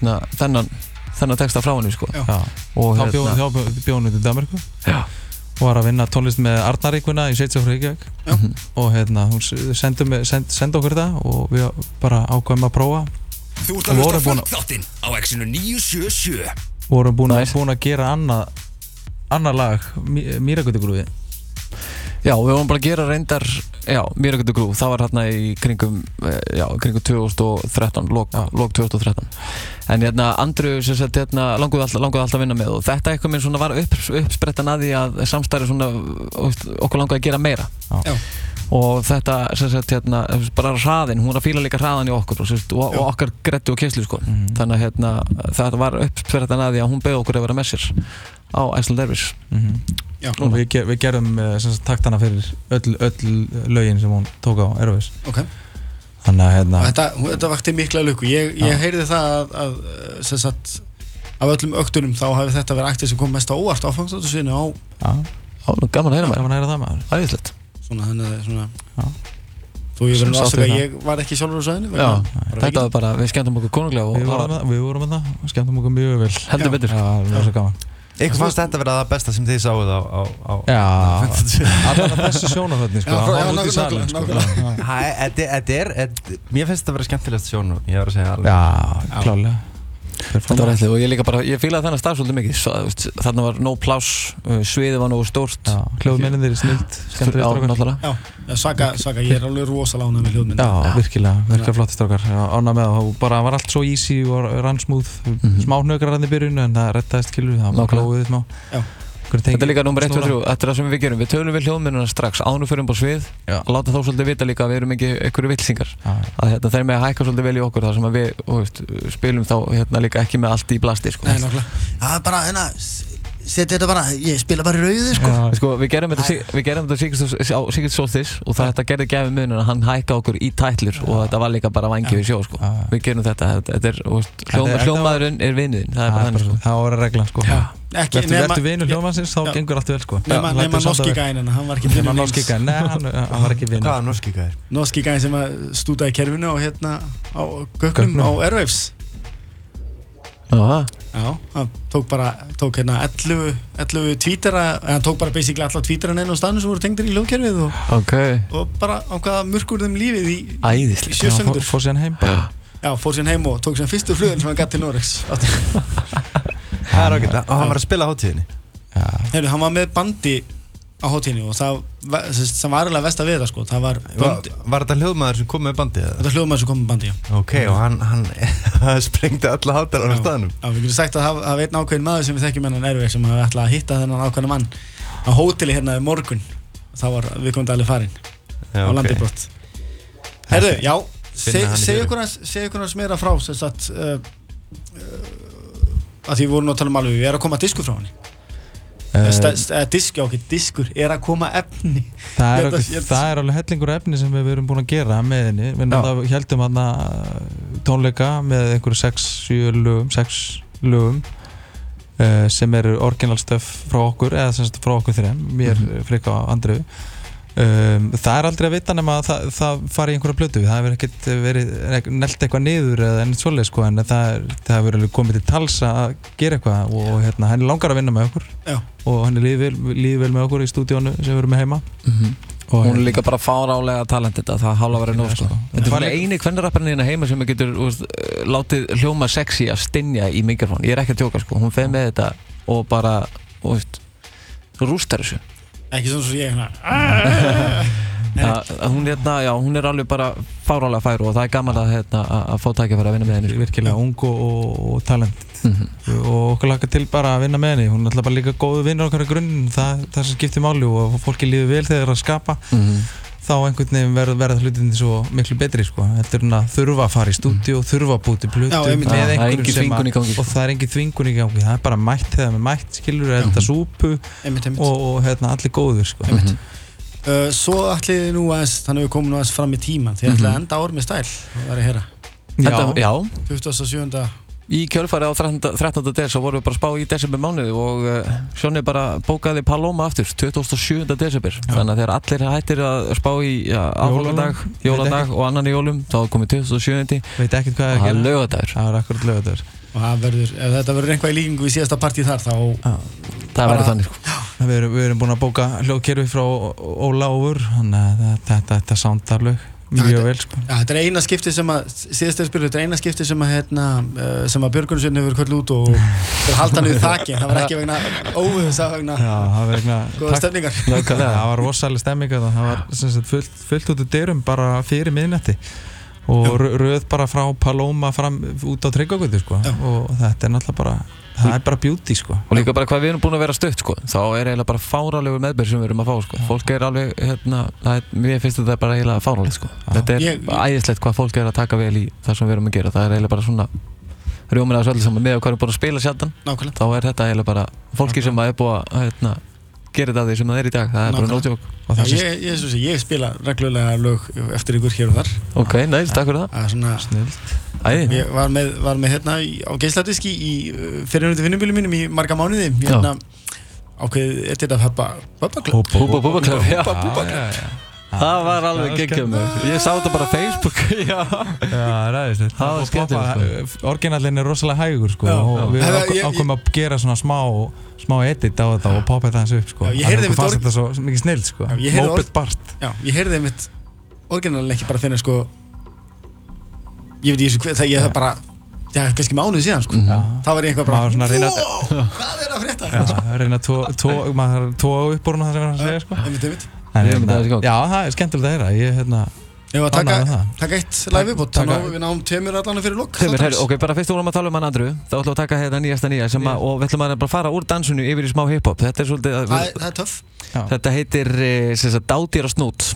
[SPEAKER 4] þennan texta frá henni, sko.
[SPEAKER 5] Já. Og þá bjóðum við til Danmarku.
[SPEAKER 4] Já.
[SPEAKER 5] Og var að vinna tónlist með Arnaríkuna í Sveitsjá Reykjavík. Og hún sendi okkur það og við bara ákveðum að prófa.
[SPEAKER 1] Þú ert að hlusta Funkþáttinn á X-inu 977.
[SPEAKER 5] Vorum búin að gera annað lag, Mýragötugrúfi.
[SPEAKER 4] Já, við vorum bara að gera reyndar, Mýragötugrú. Það var hérna í kringum 2013, lok 2013. En Andru langaði alltaf að vinna með og þetta eitthvað minn svona var uppsprettan að því að samstarfið svona okkur langaði að gera meira.
[SPEAKER 2] Já.
[SPEAKER 4] Og þetta bara hraðinn, hún var að fíla líka hraðan í okkur og okkar grettu og keislu, sko. Þannig að þetta var uppsprettan að því að hún beið okkur að vera með sér á Iceland Airwaves.
[SPEAKER 5] Og við gerum taktana fyrir öll lögin sem hún tók á Airwaves.
[SPEAKER 2] Ok.
[SPEAKER 5] Þannig að
[SPEAKER 2] þetta vakti mikla lukku. Ég heyrði það að af öllum öktunum þá hafi þetta verið ættið sem kom mest á óvart á Funkþáttasviðinu á...
[SPEAKER 4] Gaman að heyra maður.
[SPEAKER 5] Gaman að heyra það maður.
[SPEAKER 4] Æðislegt.
[SPEAKER 2] Þannig að þú ég verið afsaka að ég var ekki sjálfur á svæðinu.
[SPEAKER 4] Já, þetta var bara, við skemmtum okkur konunglega og...
[SPEAKER 5] Við vorum með það, við skemmtum okkur mjög vel.
[SPEAKER 4] Heldur betur.
[SPEAKER 5] Já, það var svo gaman.
[SPEAKER 3] Ykkur fannst þetta vera það besta sem þið sáuð á
[SPEAKER 5] Já, allan að þessu sjónarhörni, sko.
[SPEAKER 2] Já, nákvæmlega.
[SPEAKER 3] Mér finnst þetta að vera skemmtilegt sjónarhörni, ég var að segja alveg.
[SPEAKER 5] Já, klálega.
[SPEAKER 4] Þetta var ætlið og ég fílaði þennan stað svolítið mikið. Þarna var nóg pláss, sviðið var nógu stórt.
[SPEAKER 5] Hljóðmennir er snilt, skemmtilegir strákar.
[SPEAKER 2] Já, Saga, ég alveg rosalega ánægð með hljóðmennir.
[SPEAKER 5] Já, virkilega flotti strákar. Ánægð með það, bara var allt svo easy og rann smooth. Smá hnökrar í byrjun en það rettaðist kilur, það var glóðið smá.
[SPEAKER 4] Þetta líka nummer 1 og 3, þetta það sem við gerum. Við tölum við hljóðmennina strax ánum fyrir á svið og láta þá svolítið vita líka að við erum ekki einhverju villsingar. Að þeir með að hækka svolítið vel í okkur þar sem að við spilum þá líka ekki með allt í blasti, sko.
[SPEAKER 2] Nei, nákvæmlega. Já, bara setja þetta bara, ég spila bara í rauðu, sko.
[SPEAKER 4] Sko, við gerum þetta Secret Solstice og þetta gerði gæfi muninn að hann hækka okkur í tætlur og þetta var líka bara vangið við sjó, sko. Við gerum þetta hljóðmaðurinn er vinnuðinn, það er bara þannig, sko.
[SPEAKER 5] Það var reglan, sko. Vertu vinur hljóðmannsins, þá gengur allt vel, sko.
[SPEAKER 2] Nema norski gæinn, en hann var ekki vinur
[SPEAKER 5] norski gæinn, nei, hann var ekki vinur.
[SPEAKER 3] Hvaða norski gæinn?
[SPEAKER 2] Norski gæinn sem stúdaði kerfinu og á gögnum á Airwaves. Já, hann tók 11 tweetera, hann tók bara basically alla tweetera inn á staðnum sem voru tengdir í hljóðkerfið og bara ákvaða mörkur þeim lífið í 7 sekundur.
[SPEAKER 5] Fór síðan heim bara.
[SPEAKER 2] Já, fór síðan heim og tók síðan fyrstu flugin sem hann gætt til Noregs.
[SPEAKER 3] Það ágætt, og hann var að spila á hátíðinni.
[SPEAKER 2] Heyrðu, hann var með bandi á hátíðinni og það var alveg verst að við það sko. Það var bandi.
[SPEAKER 3] Var þetta hljóðmaður sem kom með bandi?
[SPEAKER 2] Þetta hljóðmaður sem kom með bandi, já.
[SPEAKER 3] Ok, og hann sprengdi alla hátalara á staðnum.
[SPEAKER 2] Já, við getum sagt að það var einn ákveðin maður sem við þekkjum hennan Erfi sem ætlaði að hitta þennan ákveðna mann á hóteli hérna morgun. Það var viðkomandi alveg farinn á landibrott. Heyrðu, já, segja ykkur hans meira frá sem sagt að því voru nú að tala alveg, við erum að koma diskur frá henni. Diskur er að koma efni.
[SPEAKER 5] Það er alveg hellingur efni sem við erum búin að gera með henni. Við heldum hann tónleika með einhverju 6 lögum sem eru original stuff frá okkur eða sem sagt frá okkur þrem, mér, Frikka og Andreu. Það er aldrei að vita nema að það fari í einhverja plötu. Það hefur ekkert verið nelt eitthvað niður eða ennett svoleið sko, en það hefur alveg komið til tals að gera eitthvað og hann langar að vinna með okkur. Já. Og hann líður vel með okkur í stúdíónu sem við erum með heima.
[SPEAKER 4] Og hún er líka bara fárálega talent þetta, það hálfa verið nóg sko. Þetta er eini kvennarapparinn hérna heima sem getur látið hljóma sexy að stynja í mikrofón. Ég er ekki að tjóka sko, hún fer með þetta og bara rústar þessu.
[SPEAKER 2] Ekki svona svo ég
[SPEAKER 4] hún er alveg bara fárálega fær og það er gaman að fá tækifæri að vinna með henni.
[SPEAKER 5] Virkilega ung og talent og okkur lakar til bara að vinna með henni. Hún er alltaf bara líka góðu vinnur okkar í grunninn, það sem skiptir máli og fólki líður vel þegar það er að skapa. Þá einhvern veginn verða hlutinni svo miklu betri sko. Þetta er að þurfa að fara í stúdíu, þurfa að búa til plötu með einhverjum sem og það er engin þvingun í gangi. Það er bara mætt þegar með mætt, skilur, þetta súpu og allir góður sko.
[SPEAKER 2] Svo ætlið þið nú aðeins, þannig við komum nú aðeins fram í tíman. Þið ætlið að enda ár með stæl, það er að heyra.
[SPEAKER 4] Já.
[SPEAKER 2] 27.
[SPEAKER 4] Í kjölfarið á 13. des svo vorum við bara að spá í desember mánuði og Sjónni bara bókaði Paloma aftur 27. desember. Þannig að þegar allir hættir að spá í aðfangadag, jóladag og annan í jólum þá komið 27.
[SPEAKER 5] Veit ekkert hvað
[SPEAKER 4] það er laugardagur.
[SPEAKER 5] Það er akkurat laugardagur.
[SPEAKER 2] Og ef þetta verður einhvað í líkingu við síðasta partíð þar þá
[SPEAKER 4] það verður þannig sko.
[SPEAKER 5] Við erum búin að bóka hljóðkerfi frá Óla Ófur, þannig að þetta soundarlög mjög vel sko.
[SPEAKER 2] Já, þetta er eina skipti sem að síðast er spilur, þetta er eina skipti sem að Björgunsson hefur kvöld út og þeir halda niður þaki. Það var ekki vegna óvöðs, það var vegna góða stemningar.
[SPEAKER 5] Það var rosalega stemningar, það var fullt út úr dyrum bara fyrir miðnætti og röð bara frá Paloma fram út á Tryggvagötu sko. Og þetta er náttúrulega bara, það er bara beauty sko.
[SPEAKER 4] Og líka bara hvað við erum búin að vera stutt sko, þá er eiginlega bara fáralegur meðbyr sem við erum að fá sko. Fólk er alveg, mér finnst þetta bara eiginlega fáralegt sko. Þetta er æðislegt hvað fólk er að taka vel í það sem við erum að gera. Það er eiginlega bara svona rjóminn af þessu öllu saman með hvað við erum búin að spila sjaldan. Þá er þetta eiginlega bara fólki sem er búið að gera þetta því sem það er í dag, það er bara no joke.
[SPEAKER 2] Ég spila reglulega lög eftir ykkur hér og þar.
[SPEAKER 4] Ok, næst, takk fyrir það.
[SPEAKER 2] Það er svona snilt. Ég var með hérna á geisladiski í fyrirhundi vinnubílum mínum í marga mánuði. Ákveðið er þetta
[SPEAKER 4] Búbaklöf. Það var alveg geggjað með. Ég sá þetta bara á Facebook.
[SPEAKER 5] Já, ræðist. Það var skemmtilegt. Orginallinn er rosalega hægur sko og við ákveðum að gera svona smá edit á þetta og poppa þetta þessu upp sko. Þannig að fannst þetta svo mikið snill sko. Moped Bart.
[SPEAKER 2] Já, ég heyrði einmitt orginallinn ekki bara finna sko. Ég veit ekki það ég það bara kannski mánuði síðan sko. Þá var ég eitthvað bara hvað er að frétta?
[SPEAKER 5] Já, reyna að tóa upp úr það sem að segja sko.
[SPEAKER 2] Einmitt.
[SPEAKER 5] Já, það er skemmtilegt að heyra.
[SPEAKER 2] Ég var að taka eitt live upp og við náum tveimur allan fyrir lok.
[SPEAKER 4] Ok, bara fyrst vorum að tala um hann Andru, þá ætlum við að taka hérna nýjasta nýja og við ætlum að bara fara úr dansinu yfir í smá hip-hop. Þetta er svolítið
[SPEAKER 2] það er töff.
[SPEAKER 4] Þetta heitir Dádýr og snút.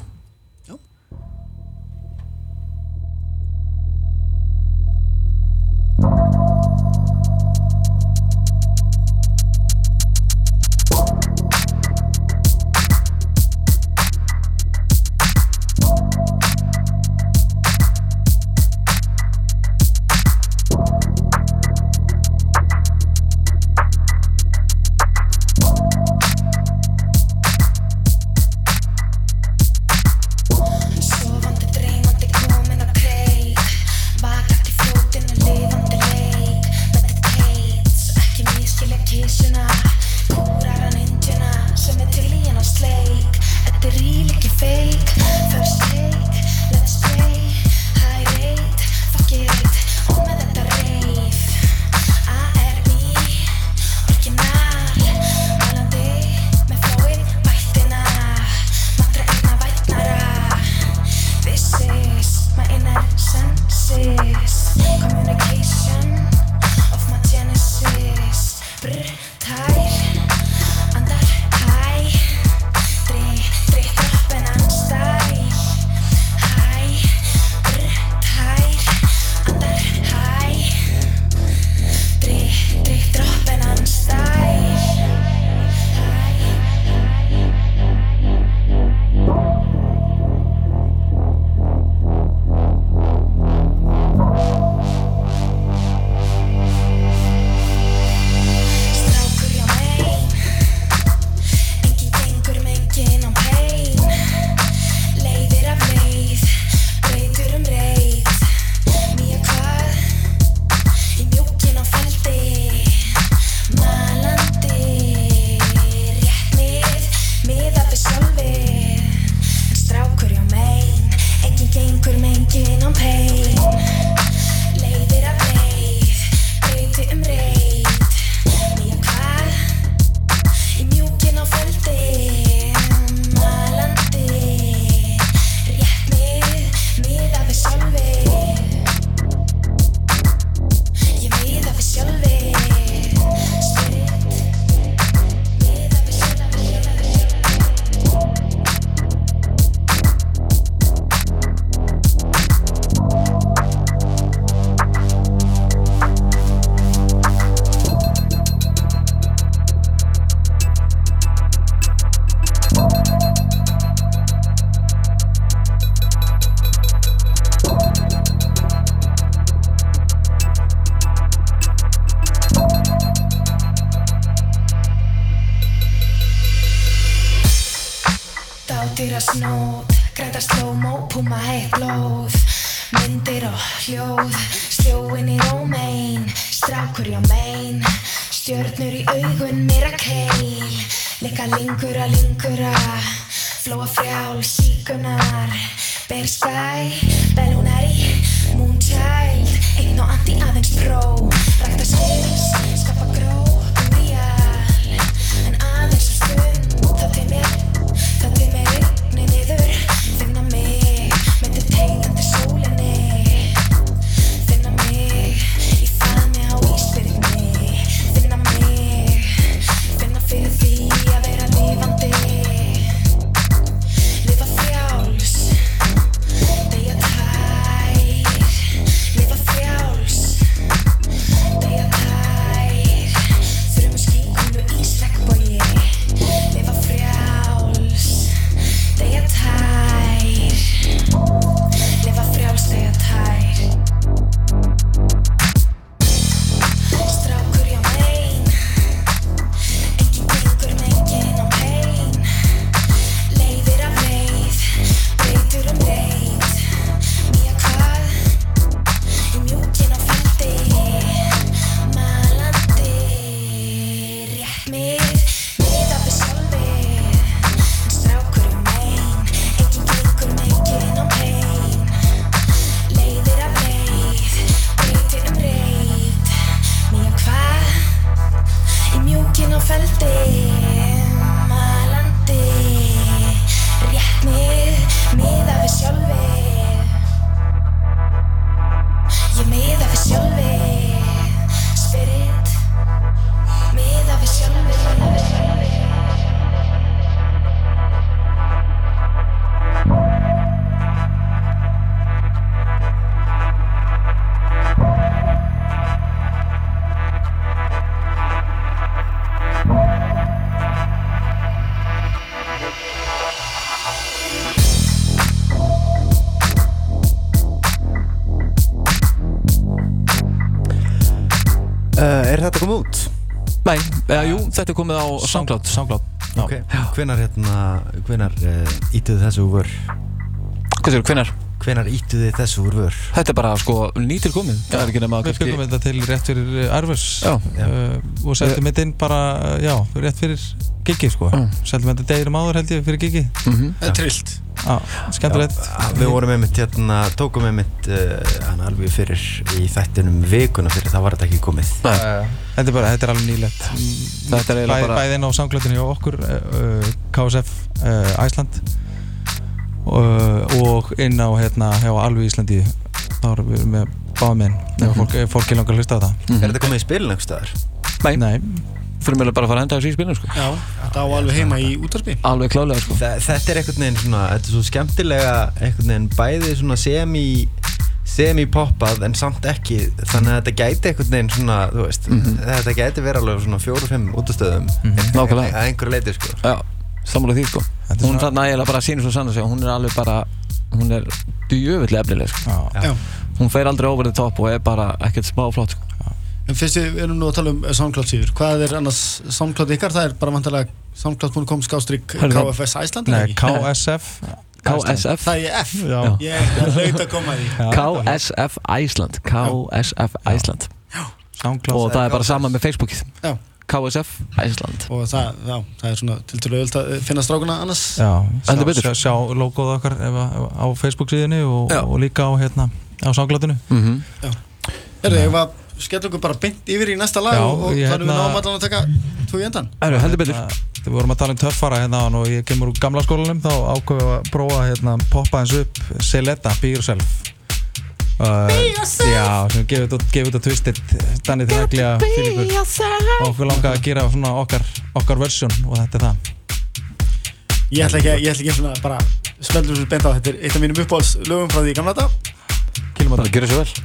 [SPEAKER 6] Snót, græta slómó, púma heitt blóð Myndir og hljóð, sljóinn í rómein Strákur hjá mein, stjörnur í augun Mirakeil, leika lingura Flóa frjál, síkunar Bear sky, Bellunari Moonchild, einn og anti aðeins pró Rækta skils, skapa gró Real, en aðeins stund Það teimir Rigni niður, finna mig Myndir teigandi sólinni Finna mig Í faðmi á ísbyrgni Finna mig Finna fyrir því að vera lifandi Lifa frjáls Deyja tær Lifa frjáls Deyja tær Þurfum skíkulu ísregnbogi Lifa frjáls Deyja tær Lifa frjáls, deyja tær Strákur hjá mein Enginn gengur með enginn á pein Leiðir af leið Breytur leit Nýja hvað Í mjúkin á feldi Malandi Rétt mið Miðað við sjálfið Strákur hjá mein Enginn gengur með enginn á pein Leiðir af leið Breytir reit Nýja hvað Í mjúkin á feldi Malandi Rétt miðað við sjálfið Ég miðað við sjálfið Spirit Miðað við sjálfið
[SPEAKER 3] Er þetta komið út?
[SPEAKER 4] Nei, jú, þetta er komið á SoundCloud.
[SPEAKER 3] Ok, hvenær ýttuðu þessu úr vör?
[SPEAKER 4] Hvað séu, hvenær?
[SPEAKER 3] Hvenær ýttuðu þessu úr vör?
[SPEAKER 4] Þetta er bara sko nýtil komið. Það er ekki nema
[SPEAKER 5] Við byggum þetta til rétt fyrir Arvers og settum þetta inn bara, rétt fyrir gigið sko. Settum þetta deginum áður held ég fyrir gigið.
[SPEAKER 2] Það er trillt.
[SPEAKER 5] Skemmtilegt.
[SPEAKER 3] Við vorum tókum alveg fyrir í þættinum vikuna fyrir það var þetta ekki komið.
[SPEAKER 5] Þetta er alveg nýlegt.
[SPEAKER 4] Þetta er eiginlega bara
[SPEAKER 5] bæði inn á SoundCloudinu hjá okkur KSF Iceland og inn á hjá Alveg Íslandi. Þá erum við með báðmenn ef fólk langar að hlusta á það.
[SPEAKER 3] Er þetta komið í spilin einhvers staðar?
[SPEAKER 5] Nei.
[SPEAKER 4] Fyrir mig bara að fara að henda þessu í spilinu sko.
[SPEAKER 2] Já, þetta á alveg heima í útvarpi.
[SPEAKER 4] Alveg klálega sko.
[SPEAKER 3] Þetta er einhvern veginn svona, þetta er svo skemmtilega einhvern veginn bæði svona semi-poppað en samt ekki, þannig að þetta gæti einhvern veginn svona, þú veist, þetta gæti vera alveg svona 4-5 útastöðum
[SPEAKER 4] Nákvæmlega.
[SPEAKER 3] Að einhverju leyti sko.
[SPEAKER 4] Já, sammála því sko. Hún þarna eiginlega bara sýnir svo sann að segja, hún er alveg bara, hún er djöfullega efnileg sko.
[SPEAKER 2] Já.
[SPEAKER 4] Hún fer aldrei over the top og er bara ekkert smá flott sko.
[SPEAKER 2] En fyrst við erum nú að tala SoundCloud síður. Hvað er annars SoundCloud ykkar? Það er bara vantarlega soundcloud.com/KFS Iceland
[SPEAKER 5] Nei, KSF.
[SPEAKER 4] KSF.
[SPEAKER 2] Það er F. Ég hlaut að koma í því.
[SPEAKER 4] KSF Iceland. KSF Iceland. Og það er bara sama með Facebookið.
[SPEAKER 2] Já.
[SPEAKER 4] KSF Iceland.
[SPEAKER 2] Og það er svona tiltölulega auðvelt að finna strákuna annars.
[SPEAKER 5] Já, sjá logoð okkar á Facebook síðunni og líka á SoundCloudinu.
[SPEAKER 2] Já. Ég var skella okkur bara beint yfir í næsta lag og þá erum við náum allan að taka 2 í endan.
[SPEAKER 4] Heldur betur.
[SPEAKER 5] Við vorum að tala töffara og ég kemur úr gamla skólanum þá ákveð að prófa poppa eins upp Seletta, Be Yourself. Já, sem gefið þetta twisted Danny Tenaglia Filipur og okkur langaði að gera svona okkar versjón og þetta er það.
[SPEAKER 2] Ég ætla ekki svona bara smellum þessu beint á, þetta er eitt af mínum uppáhaldslögum frá því gamla þetta.
[SPEAKER 4] Kilum að það gera svo vel.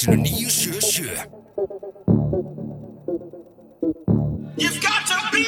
[SPEAKER 1] Exinu 977.
[SPEAKER 6] You've got to be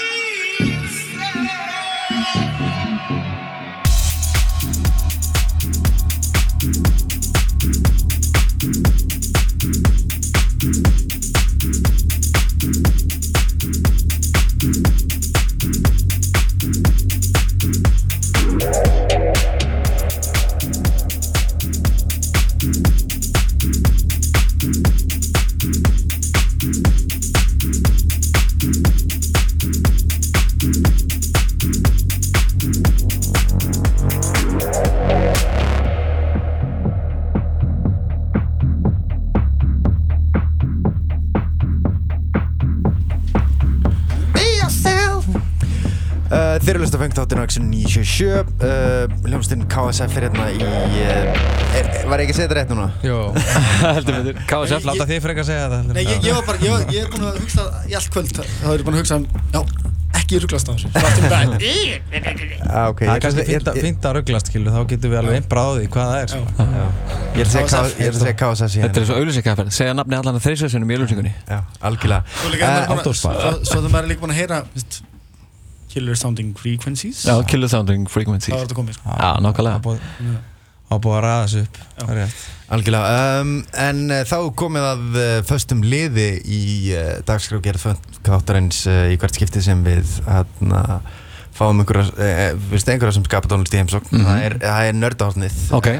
[SPEAKER 3] Þeir eru hlust að fengt áttina á Exinu 977 Hljómsveitin KSF hérna í var ég ekki að segja þetta rétt núna?
[SPEAKER 5] Jó
[SPEAKER 4] Heldur betur KSF
[SPEAKER 5] Láta þig frekar að segja þetta
[SPEAKER 2] Nei, ég var bara, ég er búinn að hugsa í allt kvöld þá er ég búinn að hugsa já, ekki rugglast á þessu svartum dag
[SPEAKER 3] Ok,
[SPEAKER 5] Það er kannski fínt að rugglast, skilur, þá getum við alveg einbra á því hvað það er sko.
[SPEAKER 3] Ég er að segja KSF síðan
[SPEAKER 4] Þetta er svo auglýsingaferð Segja nafni allan að þrisvarsinnum í auglýsingunni
[SPEAKER 3] Já, algjörlega
[SPEAKER 2] Svo það maður er líka búinn að heyra Killer Sounding Frequencies
[SPEAKER 4] Já, Killer Sounding Frequencies
[SPEAKER 2] Það var þetta komið sko.
[SPEAKER 4] Já, nákvæmlega
[SPEAKER 5] Á búið að ræða þessu upp Það er rétt
[SPEAKER 3] Algjörlega, en þá komið að föstum liði í dagskrárgerð þáttarins í hvert skipti sem við fáum einhverja sem skapa tónlist í heimsókn það er nördahornið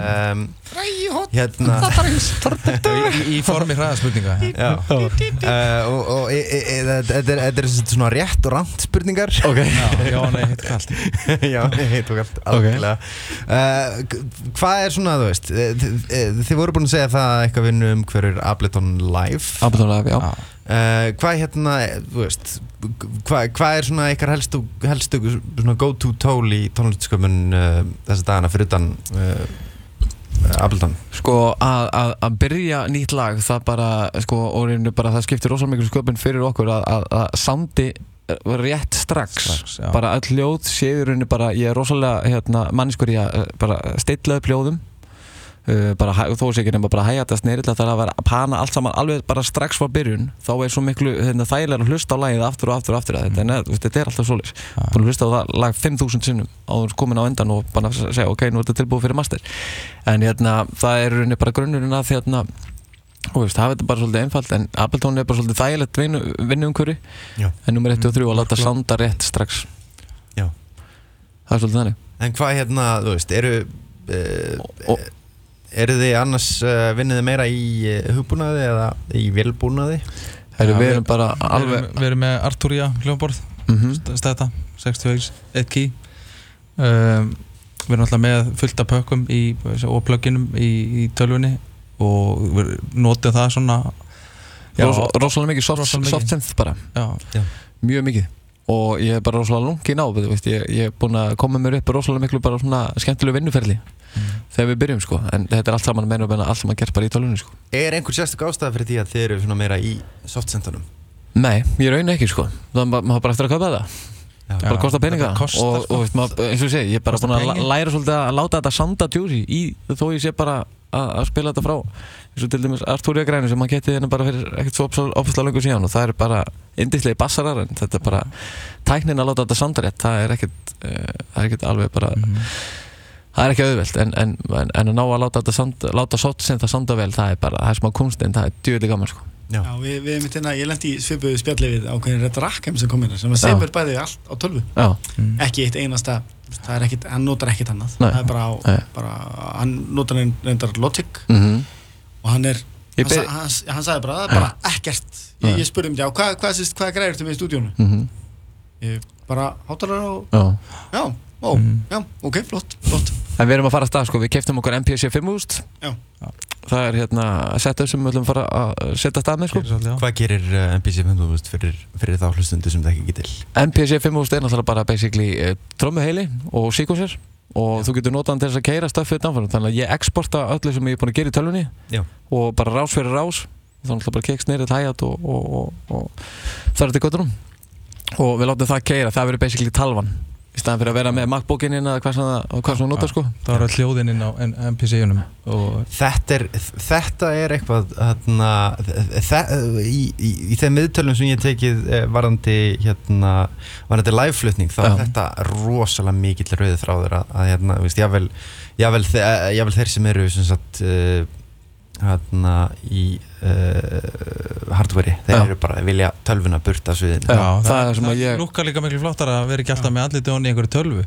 [SPEAKER 3] hérna
[SPEAKER 5] í formi hraðaspurninga
[SPEAKER 3] já og þetta er svona rétt og rangt spurningar
[SPEAKER 5] já, nei, heitt og kalt
[SPEAKER 3] já, heitt og kalt, algjörlega hvað er svona, þú veist þið voru búin að segja það eitthvað vinnu hverjur Ableton Live,
[SPEAKER 4] já
[SPEAKER 3] hvað hérna, þú veist hvað er svona ykkar helstu svona go-to tól í tónlistsköpun þessa dagana fyrir utan Ableton?
[SPEAKER 4] Sko að byrja nýtt lag það bara, sko, og reynir bara það skiptir rosalega miklu sköpun fyrir okkur að soundi rétt strax bara öll hljóð séu reynir bara, ég er rosalega mannskur í að bara stilla upp hljóðum bara þó sé ekki nema bara hægja þetta snerill að það er að vera að pana allt saman alveg bara strax frá byrjun þá er svo miklu þægilega að hlusta á lagið aftur og aftur þetta er alltaf svoleiðis búin að hlusta á það lag 5000 sinnum áður komin á endan og bara að segja ok, nú er þetta tilbúið fyrir master en það er rauninni bara grunnurinn að það er bara svolítið einfalt en Ableton er bara svolítið þægilegt vinnuumhverfi en nummer 1 og 3 að láta sounda rétt strax
[SPEAKER 3] já
[SPEAKER 4] það er svolítið þannig
[SPEAKER 3] en hvað þú veist, eru þið annars vinniði meira í hugbúnaði eða í vélbúnaði?
[SPEAKER 4] Við erum bara alveg
[SPEAKER 5] Við erum með Arturia hljóðborð stæta, 61 key Við erum alltaf með fullt af pökkum og plugginum í tölvunni og við notum það svona
[SPEAKER 4] rosalega mikið soft synth bara mjög mikið og ég er bara rosalega lungin á ég er búinn að koma mér upp rosalega miklu bara svona skemmtilegu vinnuferli þegar við byrjum sko, en þetta er allt saman meina og meina allt sem að gera bara í tölvunni sko.
[SPEAKER 3] Er einhver sérstök ástæða fyrir því að þið eru svona meira í softsentanum?
[SPEAKER 4] Nei, ég raun ekki sko, maður bara eftir að kaupa það það bara kostar peninga og eins og ég segi, ég er bara búinn að læra svolítið að láta þetta sounda juicy þó ég sé bara að spila þetta frá eins og til dæmis Arturia grænu sem maður geti hérna bara fyrir ekkert svo opaslega löngu síðan og það er bara yndislegi bassarar en þetta er bara tæknin að láta þetta sounda rétt það er ekkert alveg bara það er ekki auðvelt en að ná að láta sound sounda vel það er smá kunst en það er djöðlega gaman sko.
[SPEAKER 2] Já, við mitt ég lendi í svipuðu spjalli við ákveðin Red Rackham sem kom inn sem að semur bæði allt á tölvu ekki eitt einasta, það er ekkit hann notar ekkit annað, það er bara hann notar reyndar Logic og hann sagði bara, það er bara ekkert ég spurði hvað græðir þú með í stúdíónu ég bara hátalara og já, ok, flott
[SPEAKER 4] En við erum að fara að stað sko, við keyptum okkur MPC 5000 það er setup sem við ætlum að fara að setja stað með sko.
[SPEAKER 3] Hvað gerir MPC 5000 fyrir þá hlustundu sem það ekki getur?
[SPEAKER 4] MPC 5000 er náttúrulega bara basically trommuheili og sequencer og þú getur notað hann til þess að keyra stöffið downfram þannig að ég exporta öllu sem ég er búinn að gera í tölvunni og bara rás fyrir rás þannig að bara kicks neyrir hi-hat og það er þetta göttunum og við látum það keyra, það verður basically talvan í staðan fyrir að vera með MacBookin inn eða hvað sem notar sko.
[SPEAKER 5] Það var hljóðinn inn á MPC-unum
[SPEAKER 3] Þetta er eitthvað í þeim viðtölum sem ég tekið varðandi liveflutning þá er þetta rosalega mikill rauður þráður að veist, jável þeir sem eru sem sagt í hardware þeir eru bara að vilja tölvuna burta sviðinu
[SPEAKER 5] það er sem að ég lúkkar líka miklu flottar að vera ekki alltaf með andlitið onni í einhverju tölvu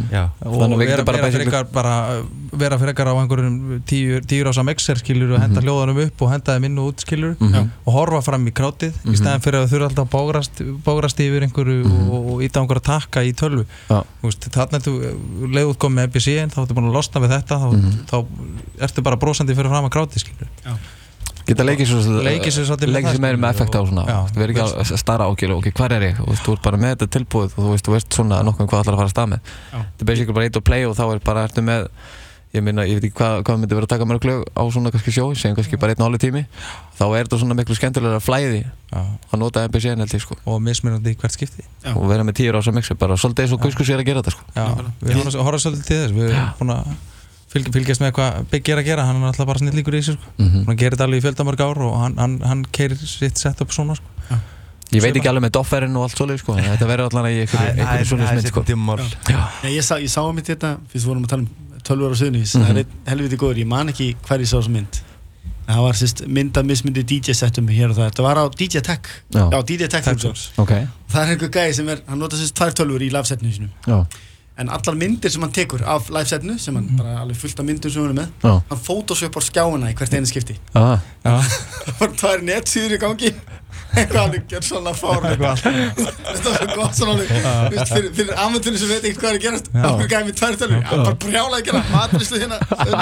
[SPEAKER 5] og vera frekar á einhverjum 10 rásam XR skilur og henda hljóðanum upp og henda þeim inn og út skilur og horfa fram í krátið í staðin fyrir að þurfa alltaf að bógrast yfir einhverju og íta einhverju takka í tölvu þarna leið út komið með MPC-in þá ertu búin að losna við þetta þá ertu bara brosandi fyrir fram að krátið skilur
[SPEAKER 4] geta leikið sér meira með effekt á svona þú verður ekki að stara ákjölu hvar er ég og þú ert bara með þetta tilbúið og þú veist svona nokkuð hvað ætlar að fara að stað með þetta er basically bara 1 og play og þá er bara ertu með ég veit ekki hvað myndi vera að taka mörg lög á svona kannski sjó segjum kannski bara 1,5 tími þá er þetta svona miklu skemmtilegra flæði að nota MPC-in held ég sko og
[SPEAKER 5] mismunandi í hvert skipti
[SPEAKER 4] og vera með 10 rásar mixer bara svolítið eins og Guðskus er að gera þetta sko
[SPEAKER 5] við horfum svolítið til þess við erum búin að fylgjast með hvað Bigg er að gera hann er alltaf bara snillíkur í þessu sko hann gerir þetta alveg í fjöldamörg ár og hann keirir sitt setup svona sko
[SPEAKER 4] ég veit ekki alveg með dofferinn og allt svoleið sko þetta verður allan í einhverju svoleiðis mynd sko
[SPEAKER 2] ég sá mitt þetta fyrst vorum að tala um 12 ára sögnu það er helviti góður, ég man ekki hver ég sá þessa mynd það var sérst mynd að mismyndi DJ setum hér og það þetta var á DJ Tech DJ Tech það er einhver gæði sem hann nota sérst 2 tölvur í live-setinu sinu en allar myndir sem hann tekur af live-setinu sem hann bara alveg fullt af myndir sem hann er með hann photoshoppar skjáina í hvert einu skipti það var 2 netsíður í gangi eitthvað alveg gerð svona fárlega þetta var svo gott svona fyrir amatörnir sem veit ekki hvað er að gerast okkur gæði með 2 tölvur hann bara brjálaði að gera matrislu hérna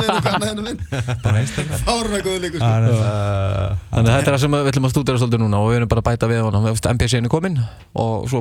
[SPEAKER 2] fárlega góður leikur
[SPEAKER 4] þannig að þetta er það sem við ætlum að stúdera svolítið núna og við erum bara að bæta við honum MPC-in er kominn og svo